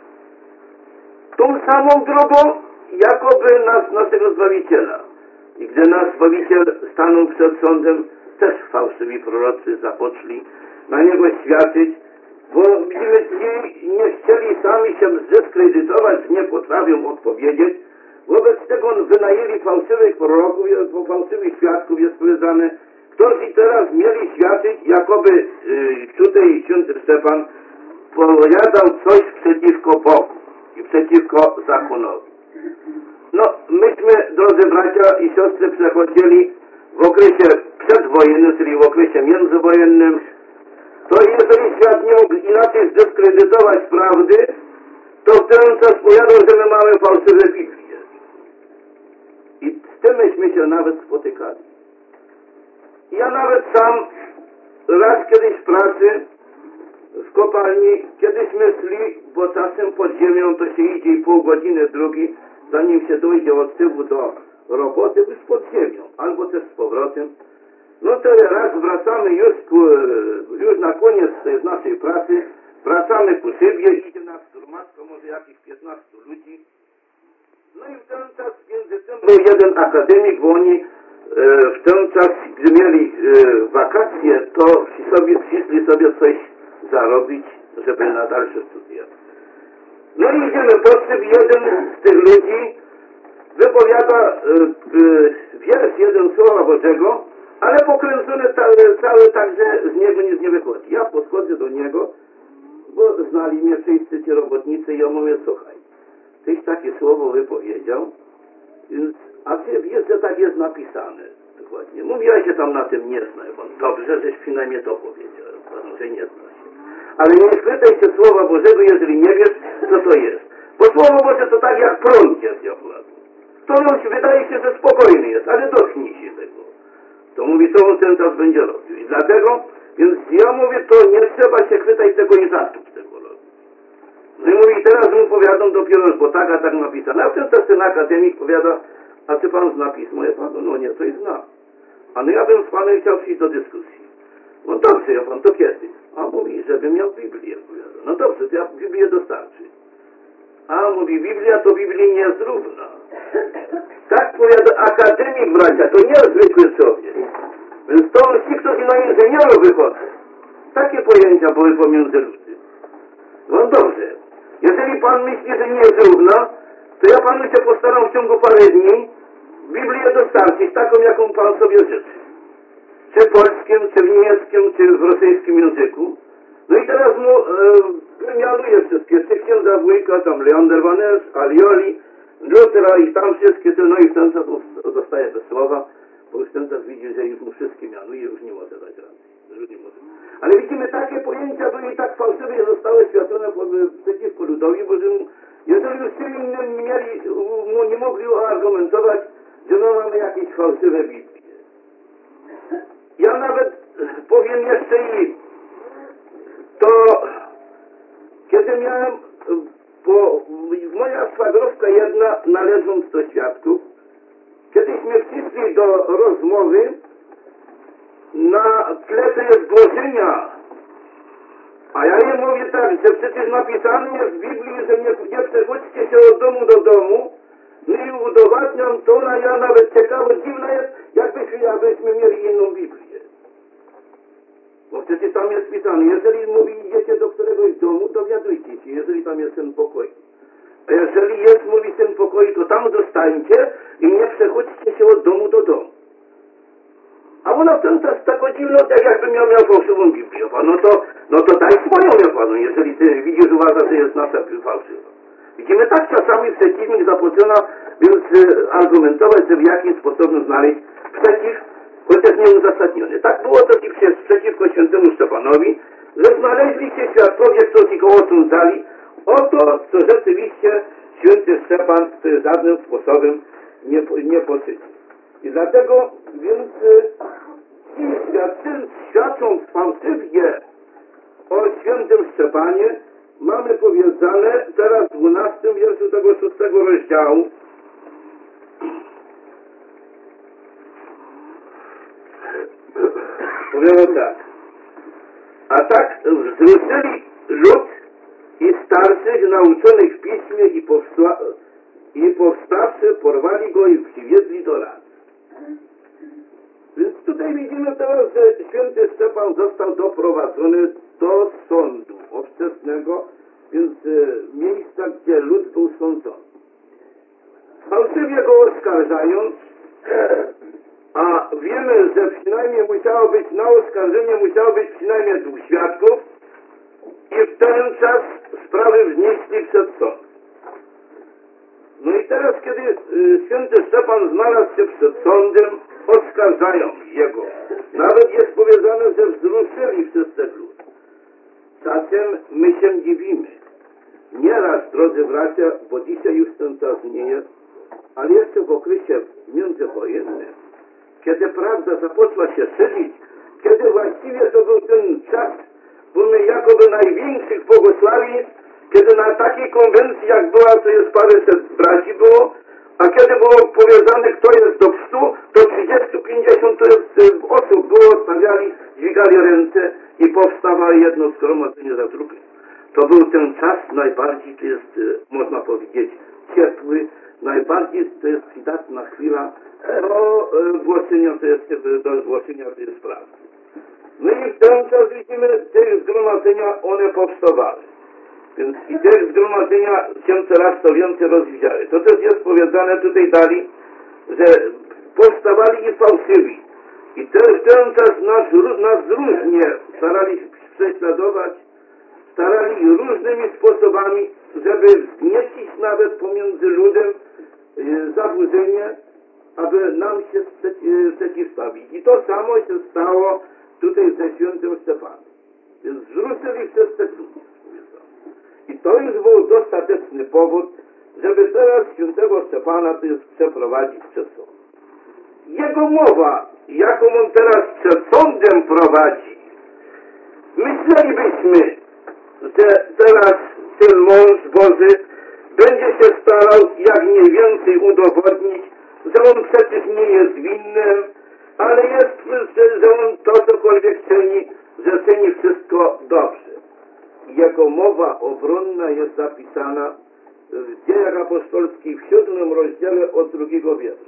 Tą samą drogą, jakoby naszego Zbawiciela. I gdy nasz Zbawiciel stanął przed sądem, też fałszywi prorocy zapoczęli na niego świadczyć, bo widzimy, ci nie chcieli sami się zdyskredytować, nie potrafią odpowiedzieć. Wobec tego wynajęli fałszywych proroków, fałszywych świadków, jest powiedziane, którzy teraz mieli świadczyć, jakoby tutaj święty Szczepan powiadał coś przeciwko Bogu i przeciwko zakonowi. No, myśmy, drodzy bracia i siostry, przechodzili w okresie przedwojennym, czyli w okresie międzywojennym, to jeżeli świat nie mógł inaczej zdyskredytować prawdy, to w ten czas powiadał, że my mamy fałszywe Biblię. I z tym myśmy się nawet spotykali. Ja nawet sam raz kiedyś w pracy w kopalni, kiedyśmy szli, bo czasem pod ziemią to się idzie i pół godziny, drugi, zanim się dojdzie od tyłu do roboty, już pod ziemią, albo też z powrotem. No to raz wracamy już na koniec naszej pracy, wracamy ku szybie, idzie nas gromadzko, może jakieś 15 ludzi. No i w ten czas między tym był jeden akademik, bo oni w ten czas, gdy mieli wakacje, to przyszli sobie coś zarobić, żeby na dalsze studia. No i idziemy po szybie, jeden z tych ludzi wypowiada wiersz, jeden Słowa Bożego, ale pokręcony cały tak, że z niego nic nie wychodzi. Ja podchodzę do niego, bo znali mnie wszyscy ci robotnicy i ja mówię: słuchaj, Tyś takie słowo wypowiedział, więc, a ty wiesz, że tak jest napisane. Dokładnie. Mówiła się tam na tym nie zna. Dobrze, żeś przynajmniej to powiedział, że nie zna się. Ale nie chwytaj się Słowa Bożego, jeżeli nie wiesz, co to jest. Bo Słowo Boże to tak jak prąd jest, to on wydaje się, że spokojny jest, ale dotknij się tego. To mówi, co on ten czas będzie robił. I dlatego, więc ja mówię, to nie trzeba się chwytać tego i zastup tego robić. No i mówi, teraz mu powiadą dopiero, bo tak, a tak napisane. A ten ten akademik powiada, a ty pan zna pismo? Ja panu, no nie, coś zna. A no ja bym z panem chciał przyjść do dyskusji. No dobrze, ja pan, to kiedy? A mówi, żebym miał Biblię, powiada. No dobrze, to ja Biblię dostarczy. A mówi, Biblia to Biblii nie jest równa. Tak powiada akademik, bracia, to nie jest zwykły człowiek. Więc to ci, którzy na inżynierów wychodzą. Takie pojęcia były pomiędzy ludźmi. No dobrze, jeżeli pan myśli, że nie jest równa, to ja panu się postaram w ciągu parę dni Biblię dostarczyć, taką, jaką pan sobie życzy. Czy w polskim, czy w niemieckim, czy w rosyjskim języku. No i teraz mu wymianuję wszystkie, czy księdza Wójka, tam Leander Van Es, Alioli, Lutera i tam wszystkie, no i w ten czas dostaje bez słowa, bo już w ten czas widzi, że już mu wszystkie mianuje, już nie może dać rady. Już nie może. Ale widzimy, takie pojęcia były i tak fałszywie zostały świadczone przeciwko ludowi Bożemu. Jeżeli już tym innym nie mogli argumentować, że my mamy jakieś fałszywe Biblię. Ja nawet powiem jeszcze i to, kiedy miałem, bo moja szwagrowka jedna, należąc do świadków, kiedyśmy przyszli do rozmowy na tle tego złożenia. A ja jej mówię tak, że przecież napisane jest w Biblii, że nie przechodźcie się od domu do domu. No i udowadniam to, a ja nawet ciekawe, dziwne jest, jakbyśmy mieli inną Biblię. Bo przecież tam jest pisane, jeżeli mówi, idziecie do któregoś domu, to wiadujcie się, jeżeli tam jest ten pokój. A jeżeli jest, mówi, ten pokój, to tam zostańcie i nie przechodźcie się od domu do domu. A ona w ten czas tak dziwno, tak jakby miał fałszywą Biblię. No to daj swoją, ja panu, jeżeli ty widzisz, uważa, że jest nasza fałszywa. Widzimy, tak czasami przeciwnik zapoczyna, więc argumentować, żeby jakimś sposobem znaleźć przeciw, chociaż nieuzasadniony. Tak było to i przeciwko świętemu Szczepanowi, że znaleźli się świadkowie, którzy go osądzali o to, co rzeczywiście święty Szczepan żadnym sposobem nie poczynił. I dlatego więc ci świadcząc fałszywie o świętym Szczepanie, mamy powiedziane teraz w 12 wierszu tego 6 rozdziału. Mówią tak. A tak wzruszyli lud i starszych nauczonych w piśmie i powstawszy porwali go i przywiedli do rady. Więc tutaj widzimy teraz, że święty Szczepan został doprowadzony do sądu ówczesnego, więc miejsca, gdzie lud był sądzony. Fałszywie go oskarżając, a wiemy, że przynajmniej musiało być, na oskarżenie musiało być przynajmniej 2 świadków i w ten czas sprawy wnieśli przed sąd. No i teraz, kiedy święty Szczepan znalazł się przed sądem, oskarżają jego. Nawet jest powiedziane, że wzruszyli wszyscy lud. Czasem my się dziwimy. Nieraz, drodzy bracia, bo dzisiaj już ten czas nie jest, ale jeszcze w okresie międzywojennym, kiedy prawda zapoczęła się szydzić, kiedy właściwie to był ten czas, bo my jakoby największych błogosławień, kiedy na takiej konwencji jak była, to jest paręset braci było, a kiedy było powiedziane, kto jest do chrztu, to 30-50 osób było, stawiali, dźwigali ręce i powstawało jedno zgromadzenie za drugim. To był ten czas najbardziej, to jest, można powiedzieć, ciepły, najbardziej to jest przydatna chwila do głoszenia, to jest sprawy. No i w ten czas widzimy, te zgromadzenia, one powstawały. Więc i te zgromadzenia się coraz to więcej rozwijały. To też jest powiedziane tutaj dalej, że powstawali i fałszywi. I w ten czas nas różnie starali się prześladować, starali próbowali różnymi sposobami, żeby wzniecić nawet pomiędzy ludem zaburzenie, aby nam się przeciwstawić. I to samo się stało tutaj ze świętym Stefanem. Więc zruszyli przez te cudy. I to już był dostateczny powód, żeby teraz świętego Stefana to jest przeprowadzić przed sąd. Jego mowa, jaką on teraz przed sądem prowadzi, myślelibyśmy, że teraz ten mąż Boży będzie się starał jak najwięcej udowodnić, że on przecież nie jest winnym, ale jest, że on to cokolwiek czyni, że czyni wszystko dobrze. Jego mowa obronna jest zapisana w Dziejach Apostolskich w 7 rozdziale od 2 wiersza.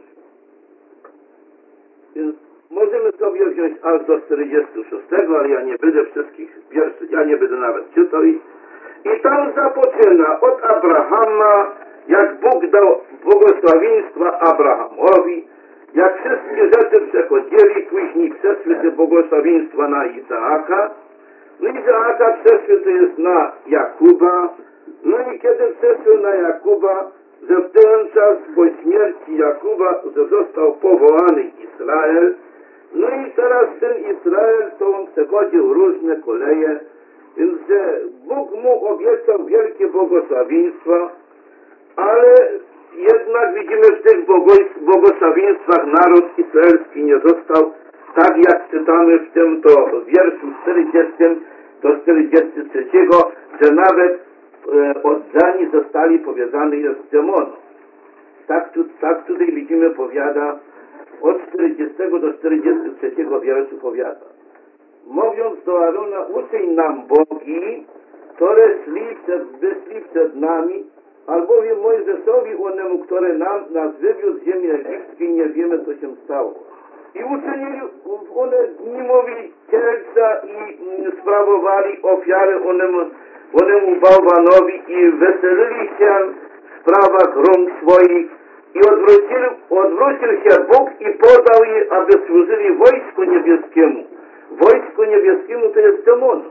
Więc możemy sobie wziąć aż do 46, ale ja nie będę wszystkich wierszy, ja nie będę nawet czytał. I tam zapoczyna od Abrahama, jak Bóg dał błogosławieństwa Abrahamowi, jak wszystkie rzeczy przechodzili, później przeszły te błogosławieństwa na Izaaka. No Izaaka przeszły to jest na Jakuba. No i kiedy przeszły na Jakuba, że w ten czas po śmierci Jakuba, że został powołany Izrael. No i teraz ten Izrael, to on przechodził różne koleje, więc że Bóg mu obiecał wielkie błogosławieństwa, ale jednak widzimy w tych błogosławieństwach naród izraelski nie został, tak jak czytamy w tym to wierszu 40 do 43, że nawet oddani zostali powiadany jest demonów. Tak tutaj widzimy powiada od 40 do 43 wierszu powiada. Mówiąc do Arona, uczyń nam bogi, które wyszli przed nami, albowiem Mojżeszowi onemu, który nas wywiózł z ziemi egipskiej, nie wiemy, co się stało. I uczynili one nimowi cielca i sprawowali ofiary onemu bałwanowi i weselili się w sprawach rąk swoich i odwrócił się Bóg i podał je, aby służyli wojsku niebieskiemu. Wojsku niebieskiemu to jest demonu.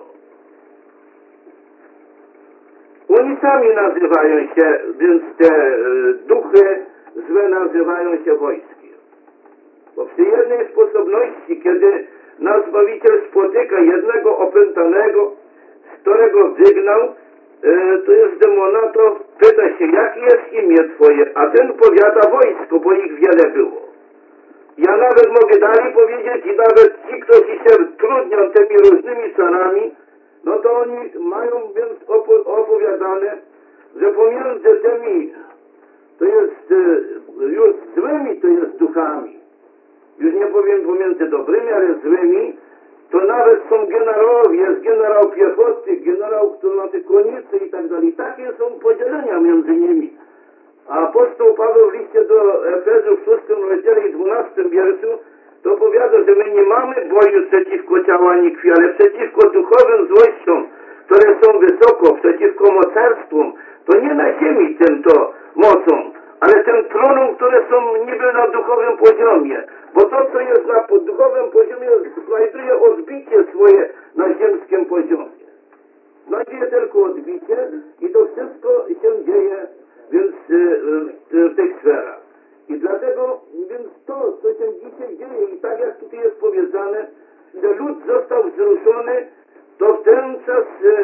Oni sami nazywają się, więc te duchy złe nazywają się wojskiem. Bo przy jednej sposobności, kiedy nasz Zbawiciel spotyka jednego opętanego, z którego wygnał, to jest demona, to pyta się, jakie jest imię Twoje, a ten powiada wojsko, bo ich wiele było. Ja nawet mogę dalej powiedzieć i nawet ci, którzy się trudnią tymi różnymi czarami, no to oni mają więc opowiadane, że pomiędzy tymi, to jest już złymi, to jest duchami, już nie powiem pomiędzy dobrymi, ale złymi, to nawet są generałowie, jest generał piechoty, generał, który ma te konice i tak dalej. Takie są podzielenia między nimi. A apostoł Paweł w liście do Efezów w 6 rozdziale i 12 wierszu to powiada, że my nie mamy boju przeciwko ciała ani krwi, ale przeciwko duchowym złościom, które są wysoko, przeciwko mocarstwom. To nie na ziemi tym to mocą, ale tym tronom, które są niby na duchowym poziomie. Bo to, co jest na duchowym poziomie, znajduje odbicie swoje na ziemskim poziomie. Znajduje tylko odbicie i to wszystko się dzieje więc w tych sferach. I dlatego, więc to, co się dzisiaj dzieje i tak jak tutaj jest powiedziane, że lud został wzruszony, to w ten czas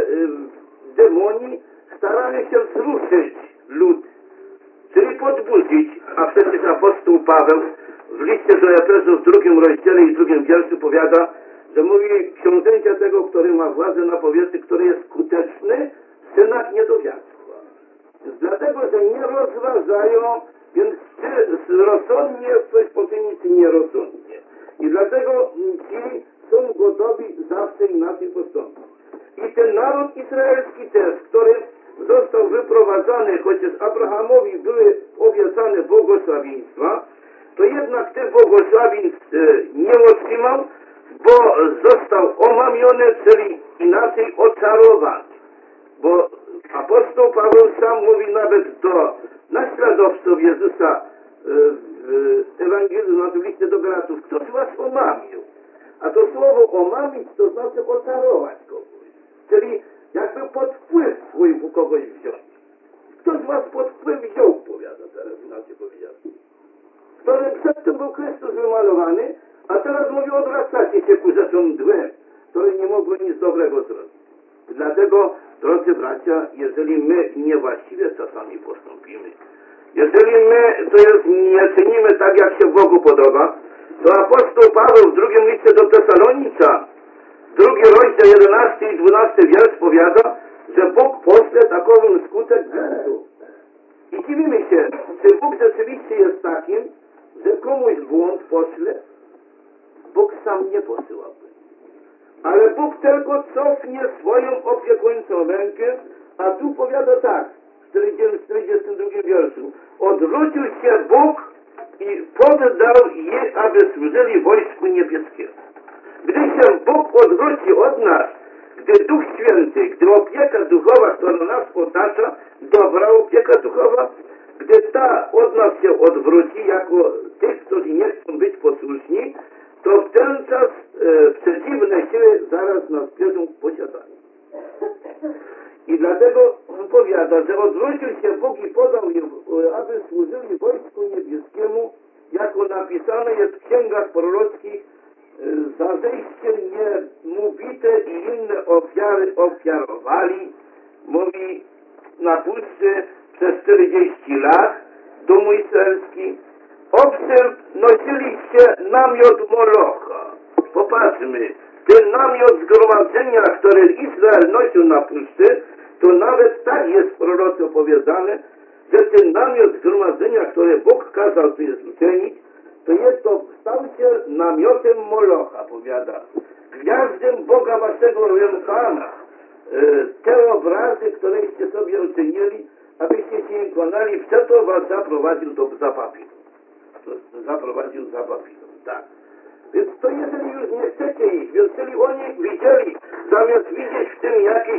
demoni starali się wzruszyć lud, czyli podbudzić, a przecież apostoł Paweł w liście do Efezów w 2 rozdziale i 2 wierszu powiada, że mówi książęcia tego, który ma władzę na powierzchni, który jest skuteczny w synach niedowiarstwa. Dlatego, że nie rozważają, więc czy rozsądnie coś poczynić, czy nierozsądnie. I dlatego ci są gotowi zawsze inaczej postąpić. I ten naród izraelski też, który został wyprowadzany, chociaż Abrahamowi były obiecane błogosławieństwa, to jednak tych błogosławieństw nie otrzymał, bo został omamiony, czyli inaczej oczarowany. Bo apostoł Paweł sam mówi nawet do naśladowców Jezusa w Ewangelii, na liście do Galatów, ktoś was omamił. A to słowo omamić to znaczy oczarować kogoś. Czyli jakby pod wpływ swój u kogoś wziąć. Kto z was pod wpływ wziął, powiada teraz, inaczej powiedziałem. Który przedtem był Chrystus wymalowany, a teraz mówi, odwracacie się ku rzeczom mdłym, które nie mogły nic dobrego zrobić. Dlatego, drodzy bracia, jeżeli my niewłaściwie czasami postąpimy, jeżeli my nie czynimy tak, jak się Bogu podoba, to apostoł Paweł w drugim liście do Tesalonicza, 2 rozdział 11 i 12 wiersz powiada, że Bóg pośle takowym skutek błędu. I dziwimy się, czy Bóg rzeczywiście jest takim, że komuś błąd pośle? Bóg sam nie posyłałby. Ale Bóg tylko cofnie swoją opiekuńczą rękę, a tu powiada tak, w 42 wierszu. Odwrócił się Bóg i poddał je, aby służyli wojsku niebieskiemu. Gdy się Bóg odwróci od nas, gdy Duch Święty, gdy opieka duchowa, która nas otacza, dobra opieka duchowa, gdy ta od nas się odwróci, jako tych, którzy nie chcą być posłuszni, to w ten czas przeciwne siły zaraz nas bierzą w posiadanie. I dlatego on powiada, że odwrócił się Bóg i podał im, aby służyli wojsku niebieskiemu, jako napisane jest w księgach prorockich, zażeście niemówite i inne ofiary ofiarowali, mówi na puszczy przez 40 lat, dom izraelski. Owszem, nosiliście namiot Molocha. Popatrzmy, ten namiot zgromadzenia, który Izrael nosił na puszczy, to nawet tak jest w proroce opowiadane, że ten namiot zgromadzenia, który Bóg kazał tu jest uczynić, to jest to, stał się namiotem Molocha, powiada. Gwiazdem Boga waszego Remfana. Te obrazy, któreście sobie uczynili, abyście się im konali, przeto was zaprowadził za Babilon. Zaprowadził za Babilon, tak. Więc to jeżeli już nie chcecie ich, więc jeżeli oni widzieli, zamiast widzieć w tym jakieś,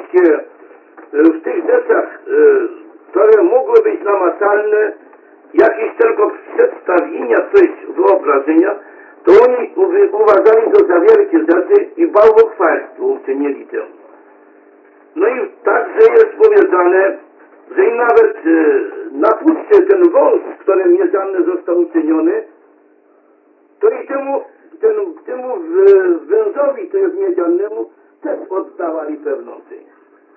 w tych rzeczach, które mogły być namacalne, jakieś tylko przedstawienia, coś wyobrażenia, to oni uważali to za wielkie rzeczy i bałwochwalstwo uczynili temu. No i także jest powiedziane, że i nawet na puszczy ten wąs, którym mierzany został uczyniony, to i temu wężowi, to jest miedziannemu, też oddawali pewną część.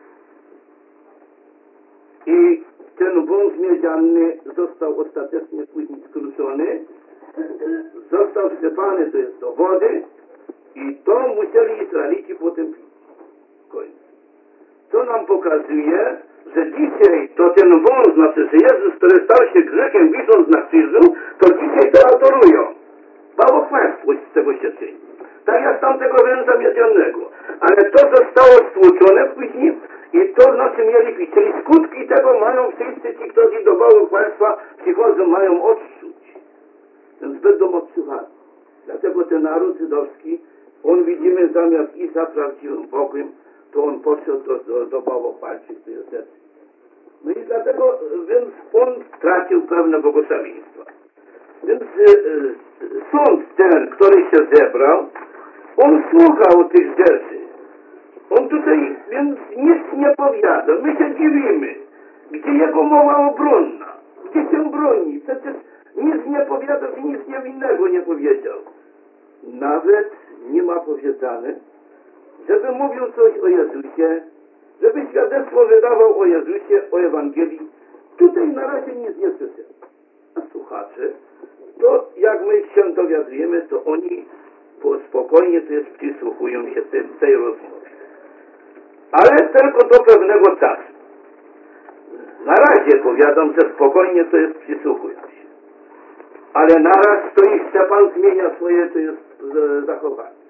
I ten wąs miedzianny został ostatecznie później skrócony, został wsypany, to jest do wody i to musieli Izraelici potem pić. Koniec. To nam pokazuje, że dzisiaj to ten wąs, znaczy, że Jezus, który stał się Grzekiem, wisząc na krzyżu, to dzisiaj to adorują. Bałwochwalstwo z tego się czyni. Tak jak tamtego węża miedzianego. Ale to zostało stłuczone później i to znaczy mieli pić. Czyli skutki tego mają wszyscy ci, którzy do bałwochwalstwa przychodzą, mają odczuć. Więc będą odczuwali. Dlatego ten naród żydowski, on widzimy zamiast iść za prawdziwym Bogiem, to on poszedł do bałwochwalczych rzeczy. No i dlatego, więc on stracił pewne błogosławieństwa. Więc sąd ten, który się zebrał, on słuchał tych rzeczy. On tutaj więc nic nie powiada. My się dziwimy, gdzie jego mowa obronna, gdzie się broni. Przecież nic nie powiada i nic niewinnego nie powiedział. Nawet nie ma powiedziane, żeby mówił coś o Jezusie, żeby świadectwo wydawał o Jezusie, o Ewangelii. Tutaj na razie nic nie słyszę. A słuchacze, to jak my się dowiadujemy, to oni spokojnie to jest przysłuchują się tej rozmowie. Ale tylko do pewnego czasu. Na razie powiadam, że spokojnie to jest przysłuchują się. Ale naraz to i Szczepan zmienia swoje to jest zachowanie.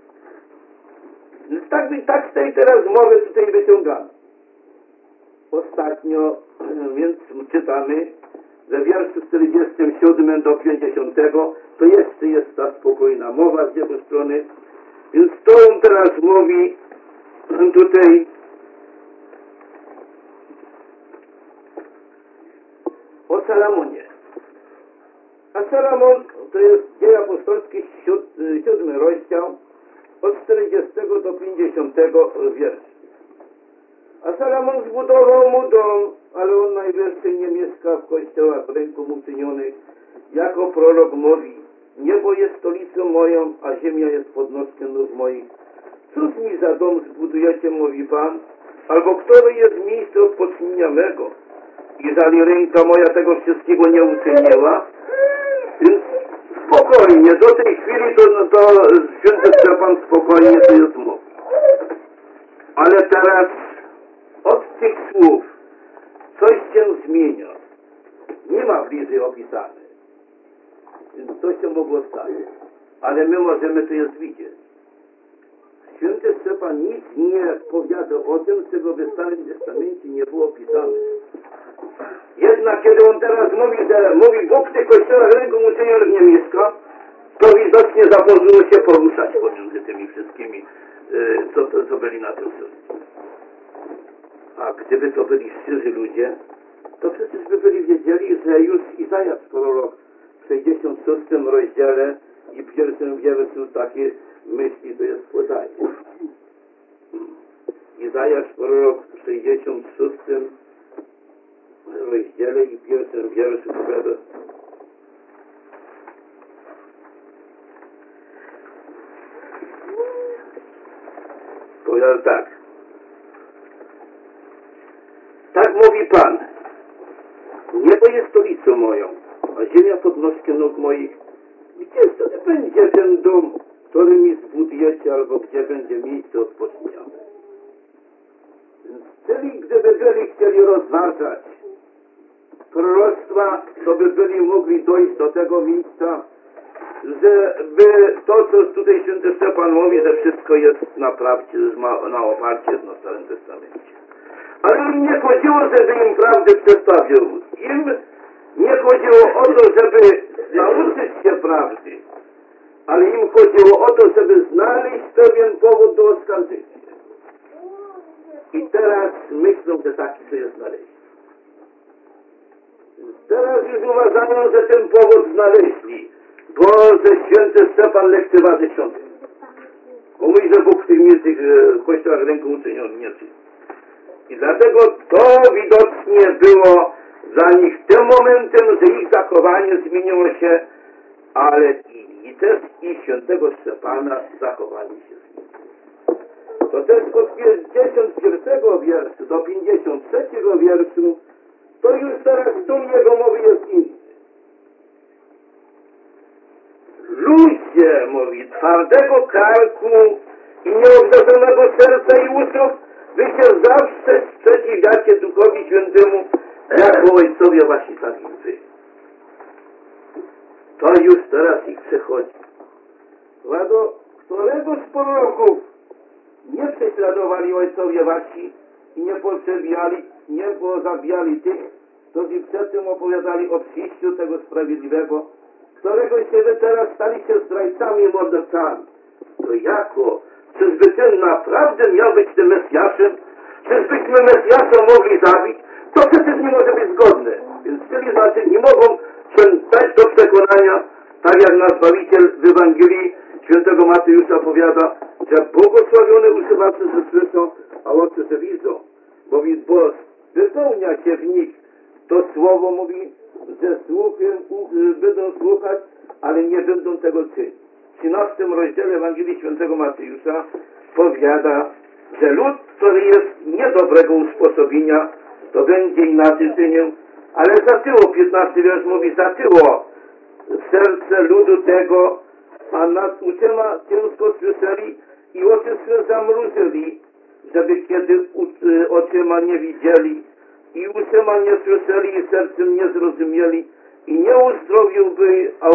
Tak z tej teraz mowy tutaj wyciągamy. Ostatnio, więc czytamy, we wierszu 47 do 50 to jeszcze jest ta spokojna mowa z jego strony. Więc to on teraz mówi tutaj o Salamonie. A Salamon to jest Dzieje Apostolskie 7 rozdział od 40 do 50 wiersza. A Salomon zbudował mu dom, ale on najwyższy nie mieszka w kościołach ręką uczynionych. Jako prorok mówi, niebo jest stolicą moją, a ziemia jest podnoskiem nóg moich. Cóż mi za dom zbudujecie, mówi Pan? Albo który jest miejsce odpocznienia mego? Jeżeli ręka moja tego wszystkiego nie uczyniła, więc spokojnie, do tej chwili to święty Stefan spokojnie to jest mówi. Ale teraz od tych słów coś się zmienia. Nie ma bliżej opisane. Więc to się mogło stać. Ale my możemy to jest widzieć. Święty Stefan nic nie powiada o tym, czego w Starym Testamencie nie było pisane. Jednak kiedy on teraz mówi, że mówi Bóg w tych kościołach ręką uczynionych nie mieszka, to widocznie zapoznało się poruszać pomiędzy tymi wszystkimi, co byli na tym sądzie. A gdyby to byli szczerzy ludzie, to przecież by byli wiedzieli, że już Izajasz prorok w 66 rozdziale i pierwszym wierszu takie myśli to jest podaje. Izajasz prorok w 66 rozdziale i pierwszym wierszu powiada: powiada tak. Tak mówi Pan. Niebo jest stolicą moją, a ziemia podnoskiem nóg moich. Gdzie wtedy będzie ten dom, który mi zbudujecie, albo gdzie będzie miejsce odpocznienia? Czyli gdyby byli chcieli rozważać proroctwa, to by byli mogli dojść do tego miejsca, żeby to, co tutaj święty Stefan mówi, że wszystko jest naprawdę na oparcie na Starym Testamencie. Ale im nie chodziło, żeby im prawdę przedstawił. Im nie chodziło o to, żeby nauczyć się prawdy, ale im chodziło o to, żeby znaleźć pewien powód do oskarżenia. I teraz myślą, że taki to jest znaleźć. Teraz już uważają, że ten powód znaleźli, bo że święty Stefan lekceważy świątyń. Bo mówi, że Bóg w tych kościołach ręką uczyniony nie czyni. I dlatego to widocznie było dla nich tym momentem, że ich zachowanie zmieniło się, ale i też i świętego Stefana zachowanie się zmieniło. To też od 51 wierszu do 53 wierszu to już teraz ton jego mowy jest inny. Ludzie, mówi, twardego karku i nieobdarzonego serca i usług, wy się zawsze sprzeciwiacie Duchowi Świętemu, jako ojcowie wasi sami wy. To już teraz ich przechodzi. Do którego z proroków nie prześladowali ojcowie wasi i nie pozabijali tych, którzy przed tym opowiadali o przyjściu tego sprawiedliwego, którego się wy teraz staliście zdrajcami i mordercami. To jako? Czyżby ten naprawdę miał być tym Mesjaszem? Czyżbyśmy Mesjasza mogli zabić? To przecież nie może być zgodne. Więc czyli znaczy nie mogą się dać do przekonania, tak jak nasz Zbawiciel w Ewangelii świętego Mateusza powiada, że błogosławione uszy wasze, że słyszą, a oczy, że widzą. Bo wypełnia się w nich to słowo, mówi, że słuchem będą słuchać, ale nie będą tego czynić. W 13 rozdziale Ewangelii świętego Mateusza powiada, że lud, który jest niedobrego usposobienia, to będzie inaczej czynił, ale zatyło, 15 wiersz mówi, zatyło serce ludu tego, a nad uczyma ciężko słyszeli i oczy swe zamrużyli, żeby kiedy oczyma nie widzieli i uszima nie słyszeli i sercem nie zrozumieli i nie uzdrowiłby, a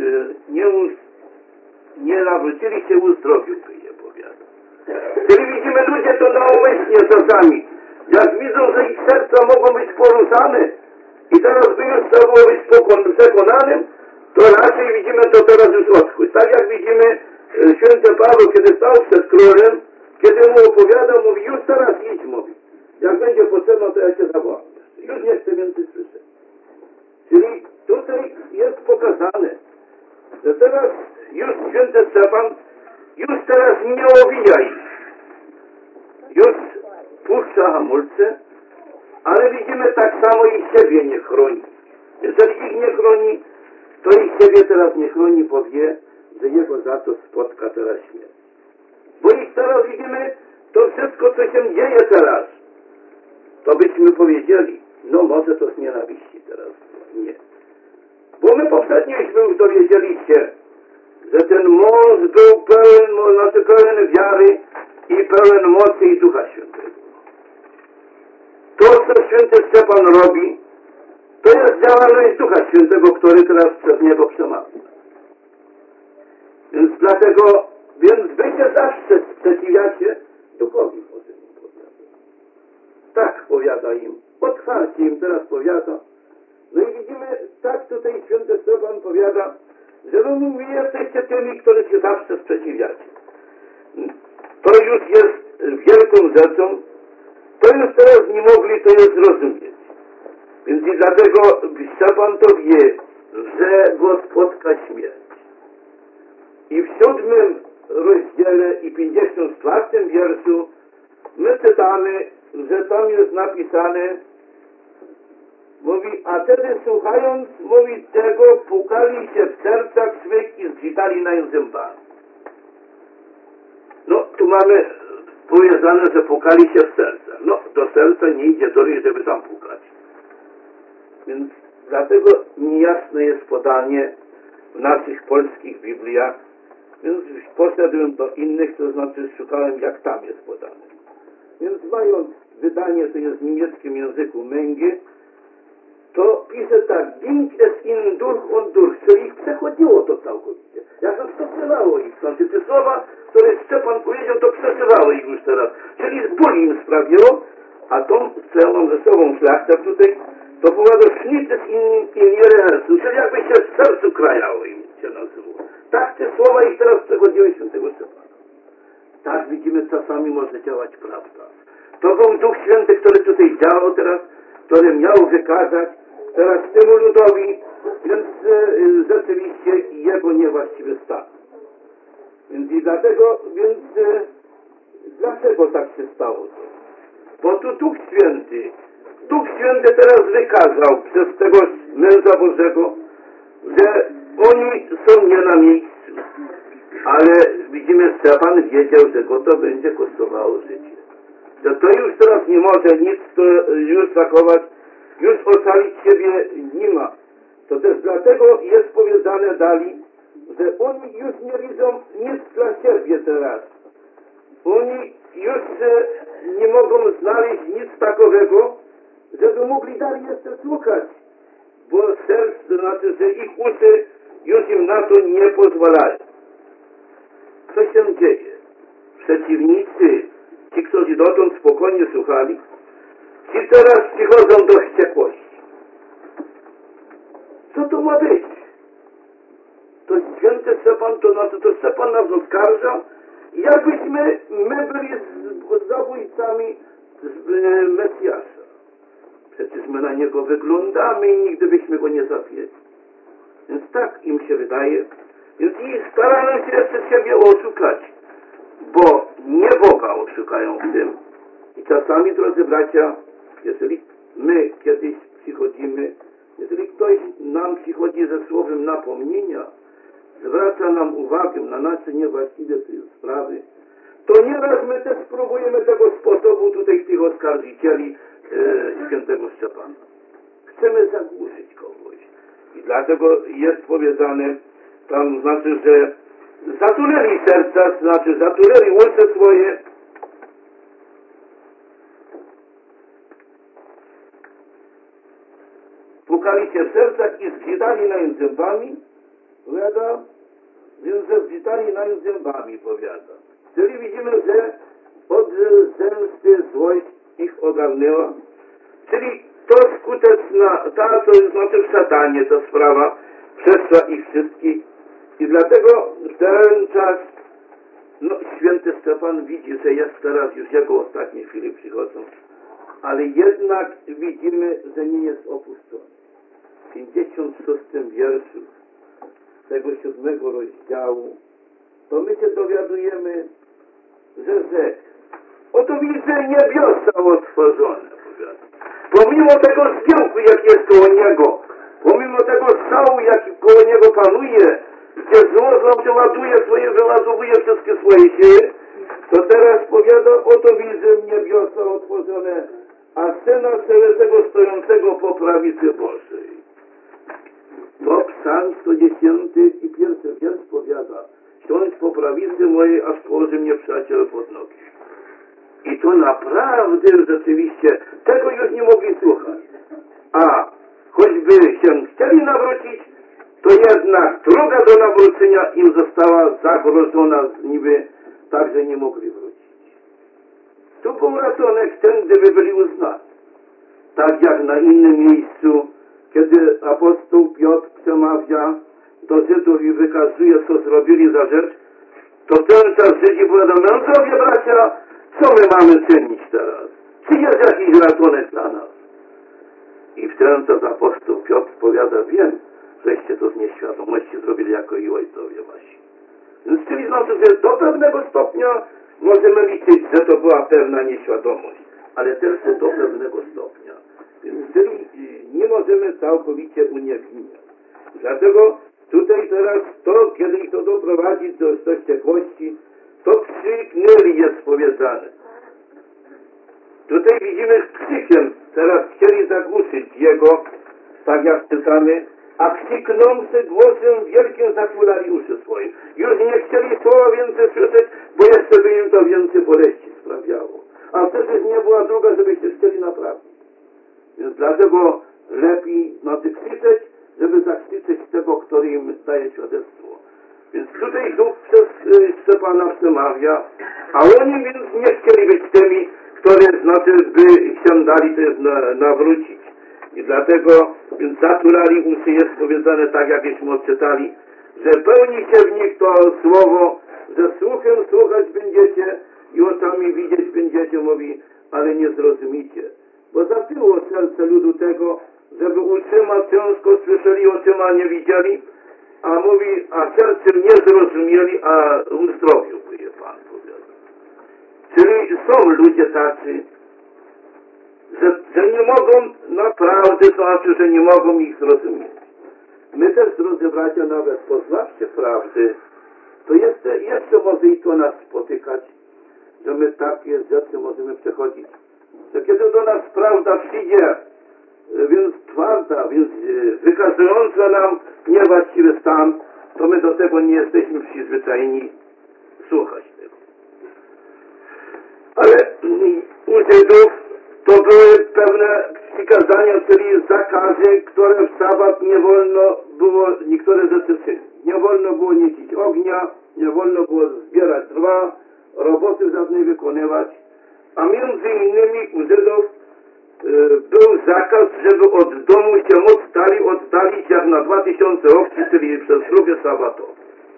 nie nawrócili się, uzdrowiłby je, powiada. Czyli widzimy, ludzie to naumyślnie czasami. Jak widzą, że ich serca mogą być poruszane i teraz by już trzeba było być przekonanym, to raczej widzimy to teraz już odchód. Tak jak widzimy święty Paweł, kiedy stał przed królem, kiedy mu opowiada, mówi, już teraz idź, mówi. Jak będzie potrzebno, to ja cię zawołam. Już nie chcę więcej słyszeć. Czyli tutaj jest pokazane, że teraz już święty Stefan, już teraz nie owija ich. Już puszcza hamulce, ale widzimy tak samo i siebie nie chroni. Jeżeli ich nie chroni, to i siebie teraz nie chroni, bo wie, że jego za to spotka teraz śmierć. Bo ich teraz widzimy, to wszystko, co się dzieje teraz, to byśmy powiedzieli, no może to z nienawiści teraz. Nie. Bo my poprzednio już dowiedzieli się, że ten mąż był pełen wiary i pełen mocy i Ducha Świętego. To, co święty Szczepan robi, to jest działalność Ducha Świętego, który teraz przez niego przemawia. Więc dlatego, wy się zawsze sprzeciwiacie Duchowi Bożemu, powiada. Tak powiada im, otwarcie im teraz powiada. No i widzimy, tak tutaj święty Szczepan powiada, że wy jesteście tymi, którzy się zawsze sprzeciwiacie. To już jest wielką rzeczą, to już teraz nie mogli to jest zrozumieć. Więc i dlatego Szczepan to wie, że go spotka śmierć. I w 7 rozdziale i 54 wierszu my czytamy, że tam jest napisane, mówi, a wtedy słuchając, mówi tego, pukali się w sercach swych i zgrzytali na zębami. No, tu mamy powiedziane, że pukali się w sercach. No, do serca nie idzie doli, żeby tam pukać. Więc dlatego niejasne jest podanie w naszych polskich Bibliach. Więc poszedłem do innych, to znaczy szukałem, jak tam jest podane. Więc mając wydanie, to jest w niemieckim języku Menge, to pisze tak, ging es in durch und durch, czyli ich przechodziło to całkowicie. Jak to przesyłało ich, znaczy te słowa, które Szczepan powiedział, to przesyłało ich już teraz. Czyli ból im sprawiło, a tą całą rzeszową szlachtę tutaj, to powiada schnitz in ihre Herzen, czyli jakby się w sercu krajało im się nazywało. Tak te słowa ich teraz przechodziły świętego Szczepana. Tak widzimy, czasami może działać prawda. To był Duch Święty, który tutaj działał teraz, który miał wykazać teraz temu ludowi, więc rzeczywiście jego niewłaściwy stan. Więc i dlatego, dlaczego tak się stało? Bo tu Duch Święty teraz wykazał przez tego męża Bożego, że oni są nie na miejscu. Ale widzimy, Szczepan wiedział, że go to będzie kosztowało życie. Że to już teraz nie może nic to już zachować, już ocalić siebie nie ma. To też dlatego jest powiedziane dalej, że oni już nie widzą nic dla siebie teraz. Oni już nie mogą znaleźć nic takowego, żeby mogli dalej jeszcze słuchać. Bo serce, to znaczy, że ich uszy już im na to nie pozwalają. Co się dzieje? Przeciwnicy, ci, którzy dotąd spokojnie słuchali, ci teraz przychodzą do wściekłości. Co to ma być? To święty Szczepan, to znaczy, to Szczepan nas oskarża, jakbyśmy my byli zabójcami Mesjasza. Przecież my na niego wyglądamy i nigdy byśmy go nie zabili. Więc tak im się wydaje. Więc i starają się jeszcze siebie oszukać, bo nie Boga oszukają w tym. I czasami, drodzy bracia, jeżeli my kiedyś przychodzimy, jeżeli ktoś nam przychodzi ze słowem napomnienia, zwraca nam uwagę na nasze niewłaściwe sprawy, to nieraz my też spróbujemy tego sposobu tutaj tych oskarżycieli świętego Szczepana. Chcemy zagłuszyć kogoś. I dlatego jest powiedziane, tam znaczy, że zatuleli serca, znaczy zatuleli uszy swoje, pukali się w sercach i zgrzytali na nim zębami, powiada, więc że zgrzytali na nim zębami, powiada. Czyli widzimy, że od zemsty złość ich ogarnęła, czyli to skuteczna, to znaczy w szatanie ta sprawa przeszła ich wszystkich i dlatego w ten czas święty Szczepan widzi, że jest teraz już jego ostatnie chwile przychodzą, ale jednak widzimy, że nie jest opuszczony. W 56 wierszu tego 7 rozdziału to my się dowiadujemy, że rzekł: oto widzę niebiosa otworzone, powiada. Pomimo tego zgiełku, jaki jest koło niego, pomimo tego szału, jaki koło niego panuje, gdzie zło przeładuje wyładowuje wszystkie swoje siły, to teraz powiada, oto widzę niebiosa otworzone, a Syna Celestego stojącego po prawicy Bożej. To Psalm 110 i pierwszy wiersz powiada, siądź po prawicy mojej, aż położy mnie przyjaciel pod nogi. I to naprawdę rzeczywiście, tego już nie mogli słuchać. A choćby się chcieli nawrócić, to jednak droga do nawrócenia im została zagrożona niby, tak, że nie mogli wrócić. Tu był ratunek ten, gdyby byli uznani. Tak jak na innym miejscu, kiedy apostoł Piotr przemawia do Żydów i wykazuje, co zrobili za rzecz, to ten czas Żydzi powiadają, no zdrowie bracia, co my mamy czynić teraz? Czy jest jakiś ratunek dla nas? I w ten czas apostoł Piotr powiada, wiem, żeście to z nieświadomości zrobili jako i ojcowie wasi. Więc czyli znaczy, że do pewnego stopnia możemy liczyć, że to była pewna nieświadomość, ale też do pewnego stopnia. Więc czyli nie możemy całkowicie uniewinniać. Dlatego tutaj teraz to, kiedy ich to doprowadzi do wściekłości, to krzyknęli jest powiedziane. Tutaj widzimy krzykiem, teraz chcieli zagłuszyć jego, tak jak czytamy, a krzyknący głosem wielkim zatulali uszy swoje. Już nie chcieli słowa więcej słyszeć, bo jeszcze by im to więcej boleści sprawiało. A przecież nie była druga, żeby się chcieli naprawić. Więc dlatego lepiej krzyczeć, żeby zakrzyczeć tego, który im daje świadectwo. Więc tutaj Duch przez Szczepana przemawia, a oni więc nie chcieli być tymi, które by się dali też nawrócić. I dlatego więc zatulali uszy, jest powiedziane tak, jakbyśmy odczytali, że pełni się w nich to słowo, że słuchem słuchać będziecie i oczami widzieć będziecie, mówi, ale nie zrozumicie. Bo zatyło serce ludu tego, żeby uczyma ciężko słyszeli, oczyma nie widzieli, a mówi, a sercem nie zrozumieli, a uzdrowił by je Pan, powiada. Czyli są ludzie tacy, że nie mogą, naprawdę to znaczy, że nie mogą ich zrozumieć. My też, drodzy bracia, nawet poznawszy prawdy, to jeszcze może i to nas spotykać, że my takie rzeczy możemy przechodzić. Że kiedy do nas prawda przyjdzie, więc twarda, więc wykazująca nam niewłaściwy stan, to my do tego nie jesteśmy przyzwyczajeni słuchać tego. Ale u Żydów to były pewne przykazania, czyli zakazy, które w sabat nie wolno było niektóre rzeczy czynić. Nie wolno było niecić ognia, nie wolno było zbierać drwa, roboty żadnej wykonywać. A między innymi u Żydów był zakaz, żeby od domu się oddalić jak na 2000 owcy, czyli przez drugie sabatowe.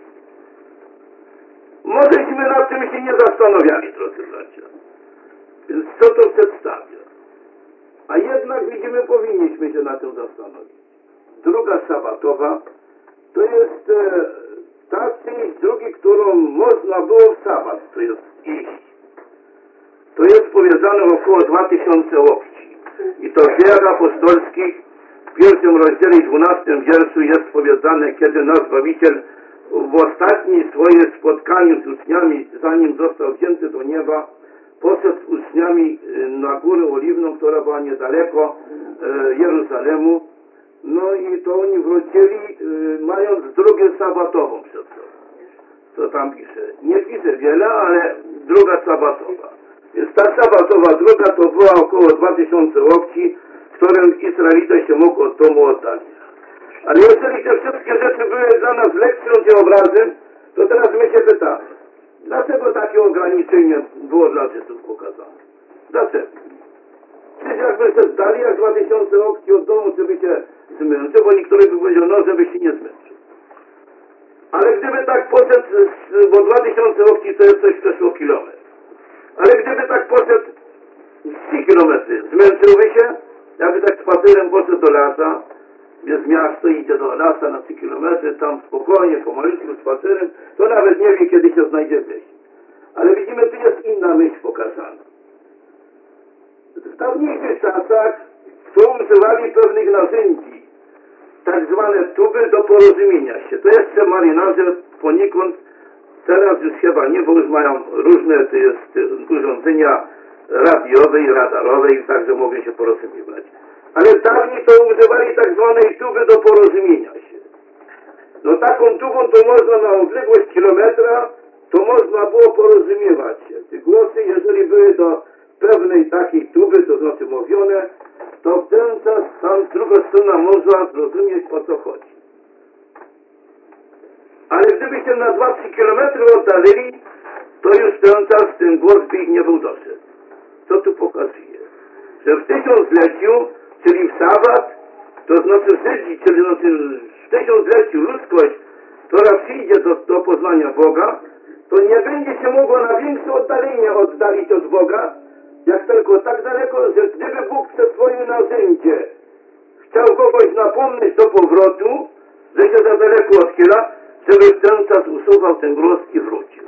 Możeśmy nad tym się nie zastanawiali, drodzy bracia. Więc co to przedstawia? A jednak widzimy, powinniśmy się na tym zastanowić. Druga sabatowa to jest ta część drogi, którą można było w sabat, to jest iść. To jest powiedziane około 2000 łokci. I to w Dziejach Apostolskich w 1 rozdziale i 12 wierszu jest powiedziane, kiedy nasz Zbawiciel w ostatnim swoje spotkaniu z uczniami, zanim został wzięty do nieba, poszedł z uczniami na górę Oliwną, która była niedaleko Jeruzalemu. No i to oni wrócili, mając drogę sabatową przed sobą. Co tam pisze? Nie pisze wiele, ale droga sabatowa. Więc ta sabatowa droga to była około 2000 łokci, którym Izraelita się mógł od domu oddalić. Ale jeżeli te wszystkie rzeczy były dla nas lekcją czy obrazem, to teraz my się pytamy, dlaczego takie ograniczenie było dla Żydów pokazane? Dlaczego? Przecież jakby się zdali jak 2000 łokci od domu, żeby się zmęczył, bo niektórzy by powiedział, no żeby się nie zmęczył. Ale gdyby tak poszedł, bo 2000 łokci to jest coś przeszło kilometr. Ale gdyby tak poszedł 3 kilometry, zmęczyłby się, jakby tak spacerem poszedł do lasa, jest miasto, idzie do lasa na 3 kilometry, tam spokojnie, pomalutku spacerem, to nawet nie wie, kiedy się znajdzie wieś. Ale widzimy, tu jest inna myśl pokazana. w dawniejszych czasach to używali pewnych narzędzi, tak zwane tuby do porozumienia się. To jeszcze marynarze poniekąd, teraz już chyba nie, bo już mają różne to jest urządzenia radiowe i radarowe i także mogą się porozumiewać. Ale dawniej to używali tak zwanej tuby do porozumienia się. No taką tubą to można na odległość kilometra, to można było porozumiewać się. Te głosy, jeżeli były do pewnej takiej tuby, to znaczy mówione, to w ten czas tam druga strona mogła zrozumieć, o co chodzi. Ale gdyby się na 2-3 kilometry oddalili, to już ten czas ten głos by ich nie był doszedł. Co tu pokazuje? Że w tysiącleciu, czyli w sabat, to znaczy Żydzi, czyli w tysiącleciu ludzkość, która przyjdzie do poznania Boga, to nie będzie się mogła na większe oddalenie oddalić od Boga, jak tylko tak daleko, że gdyby Bóg przez swoje narzędzie chciał kogoś napomnieć do powrotu, że się za daleko odchyla, żeby w ten czas usuwał ten głos i wrócił.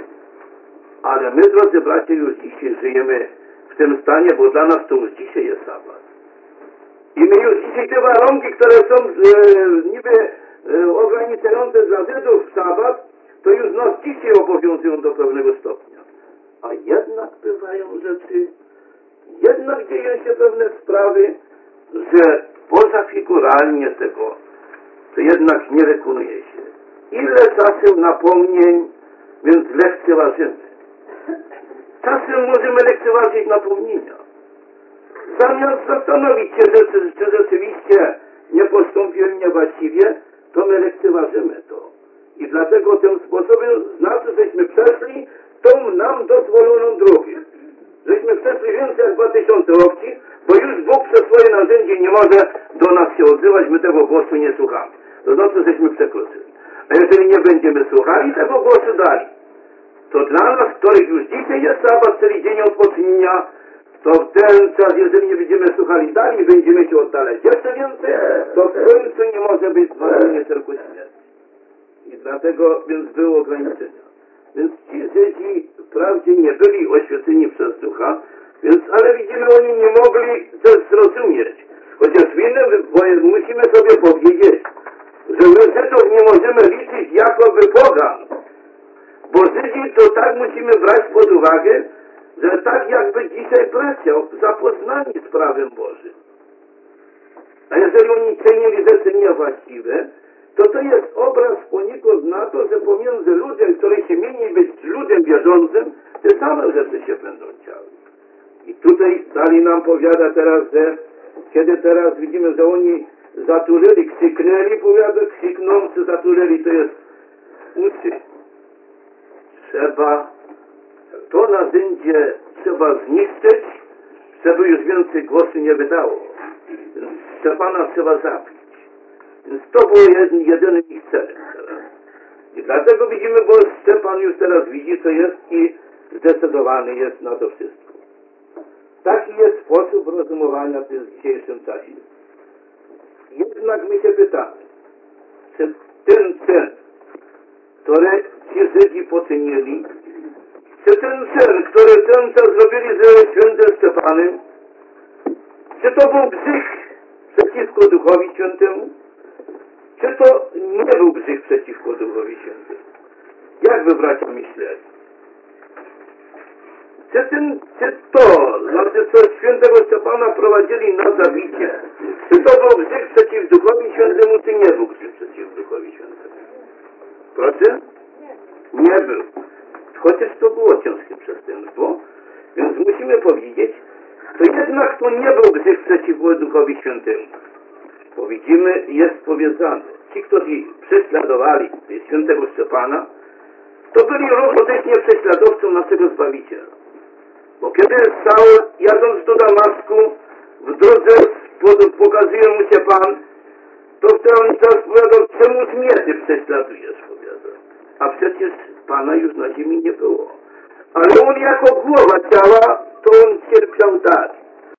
Ale my, drodzy bracia, już dzisiaj żyjemy w tym stanie, bo dla nas to już dzisiaj jest sabat. I my już dzisiaj te warunki, które są niby ograniczające dla Żydów w sabat, to już nas dzisiaj obowiązują do pewnego stopnia. A jednak bywają rzeczy, jednak dzieją się pewne sprawy, że poza figuralnie tego, to jednak nie wykonuje się. Ile czasem napomnień, więc lekceważymy. Czasem możemy lekceważyć napomnienia. Zamiast zastanowić się, czy rzeczywiście nie postąpiłem niewłaściwie, to my lekceważymy to. I dlatego tym sposobem znaczy, żeśmy przeszli tą nam dozwoloną drogę. Żeśmy przeszli więcej jak 2000 obcych, bo już Bóg przez swoje narzędzie nie może do nas się odzywać, my tego głosu nie słuchamy. To znaczy, żeśmy przekroczyli. A jeżeli nie będziemy słuchali tego głosu dalej, to dla nas, których już dzisiaj jest sabat, czyli dzień odpocznienia, to w ten czas, jeżeli nie będziemy słuchali dalej, będziemy się oddalać jeszcze więcej, to w końcu nie może być zwolnienie tylko śmierci. I dlatego więc było ograniczenia. Więc ci Żydzi wprawdzie nie byli oświeceni przez Ducha, więc, ale widzimy, oni nie mogli zrozumieć. Chociaż w innym, bo musimy sobie powiedzieć, że my Żydów nie możemy liczyć jakoby pogan. Bo Żydzi to tak musimy brać pod uwagę, że tak jakby dzisiaj bracia zapoznani z prawem Bożym. A jeżeli oni czynili rzeczy niewłaściwe, to jest obraz poniekąd na to, że pomiędzy ludem, który się mieni być ludem wierzącym, te same rzeczy się będą działy. I tutaj dalej nam powiada teraz, że kiedy teraz widzimy, że oni zaturili, krzyknęli, powiada, krzyknący, zaturili, to jest uczy. Trzeba to narzędzie trzeba zniszczyć, żeby już więcej głosu nie wydało. Więc Szczepana trzeba zabić. Więc to było jedynym ich celem teraz. I dlatego widzimy, bo Szczepan już teraz widzi, co jest i zdecydowany jest na to wszystko. Taki jest sposób rozumowania w dzisiejszym czasie. Jednak my się pytamy, czy ten czyn, który ci Żydzi poczynili, czy ten czyn, który ten czas zrobili ze świętym Szczepanem, czy to był grzech przeciwko Duchowi Świętemu, czy to nie był grzech przeciwko Duchowi Świętemu? Jak wy, bracia, myśleli? Czy to, znaczy co świętego Szczepana prowadzili na zabicie, czy to był grzech przeciw Duchowi Świętemu, czy nie był grzech przeciw Duchowi Świętemu? Proszę? Nie był. Chociaż to było ciężkie przestępstwo, więc musimy powiedzieć, to jednak to nie był grzech przeciwko Duchowi Świętemu. Bo widzimy, jest powiedziane, ci, którzy prześladowali świętego Szczepana, to byli równocześnie prześladowcą naszego Zbawiciela. Bo kiedy Saul, jadąc do Damaszku, w drodze pokazuje mu się Pan, to w ten czas powiadał, czemu mnie ty prześladujesz, powiadał. A przecież Pana już na ziemi nie było. Ale on jako głowa ciała, to on cierpiał dalej.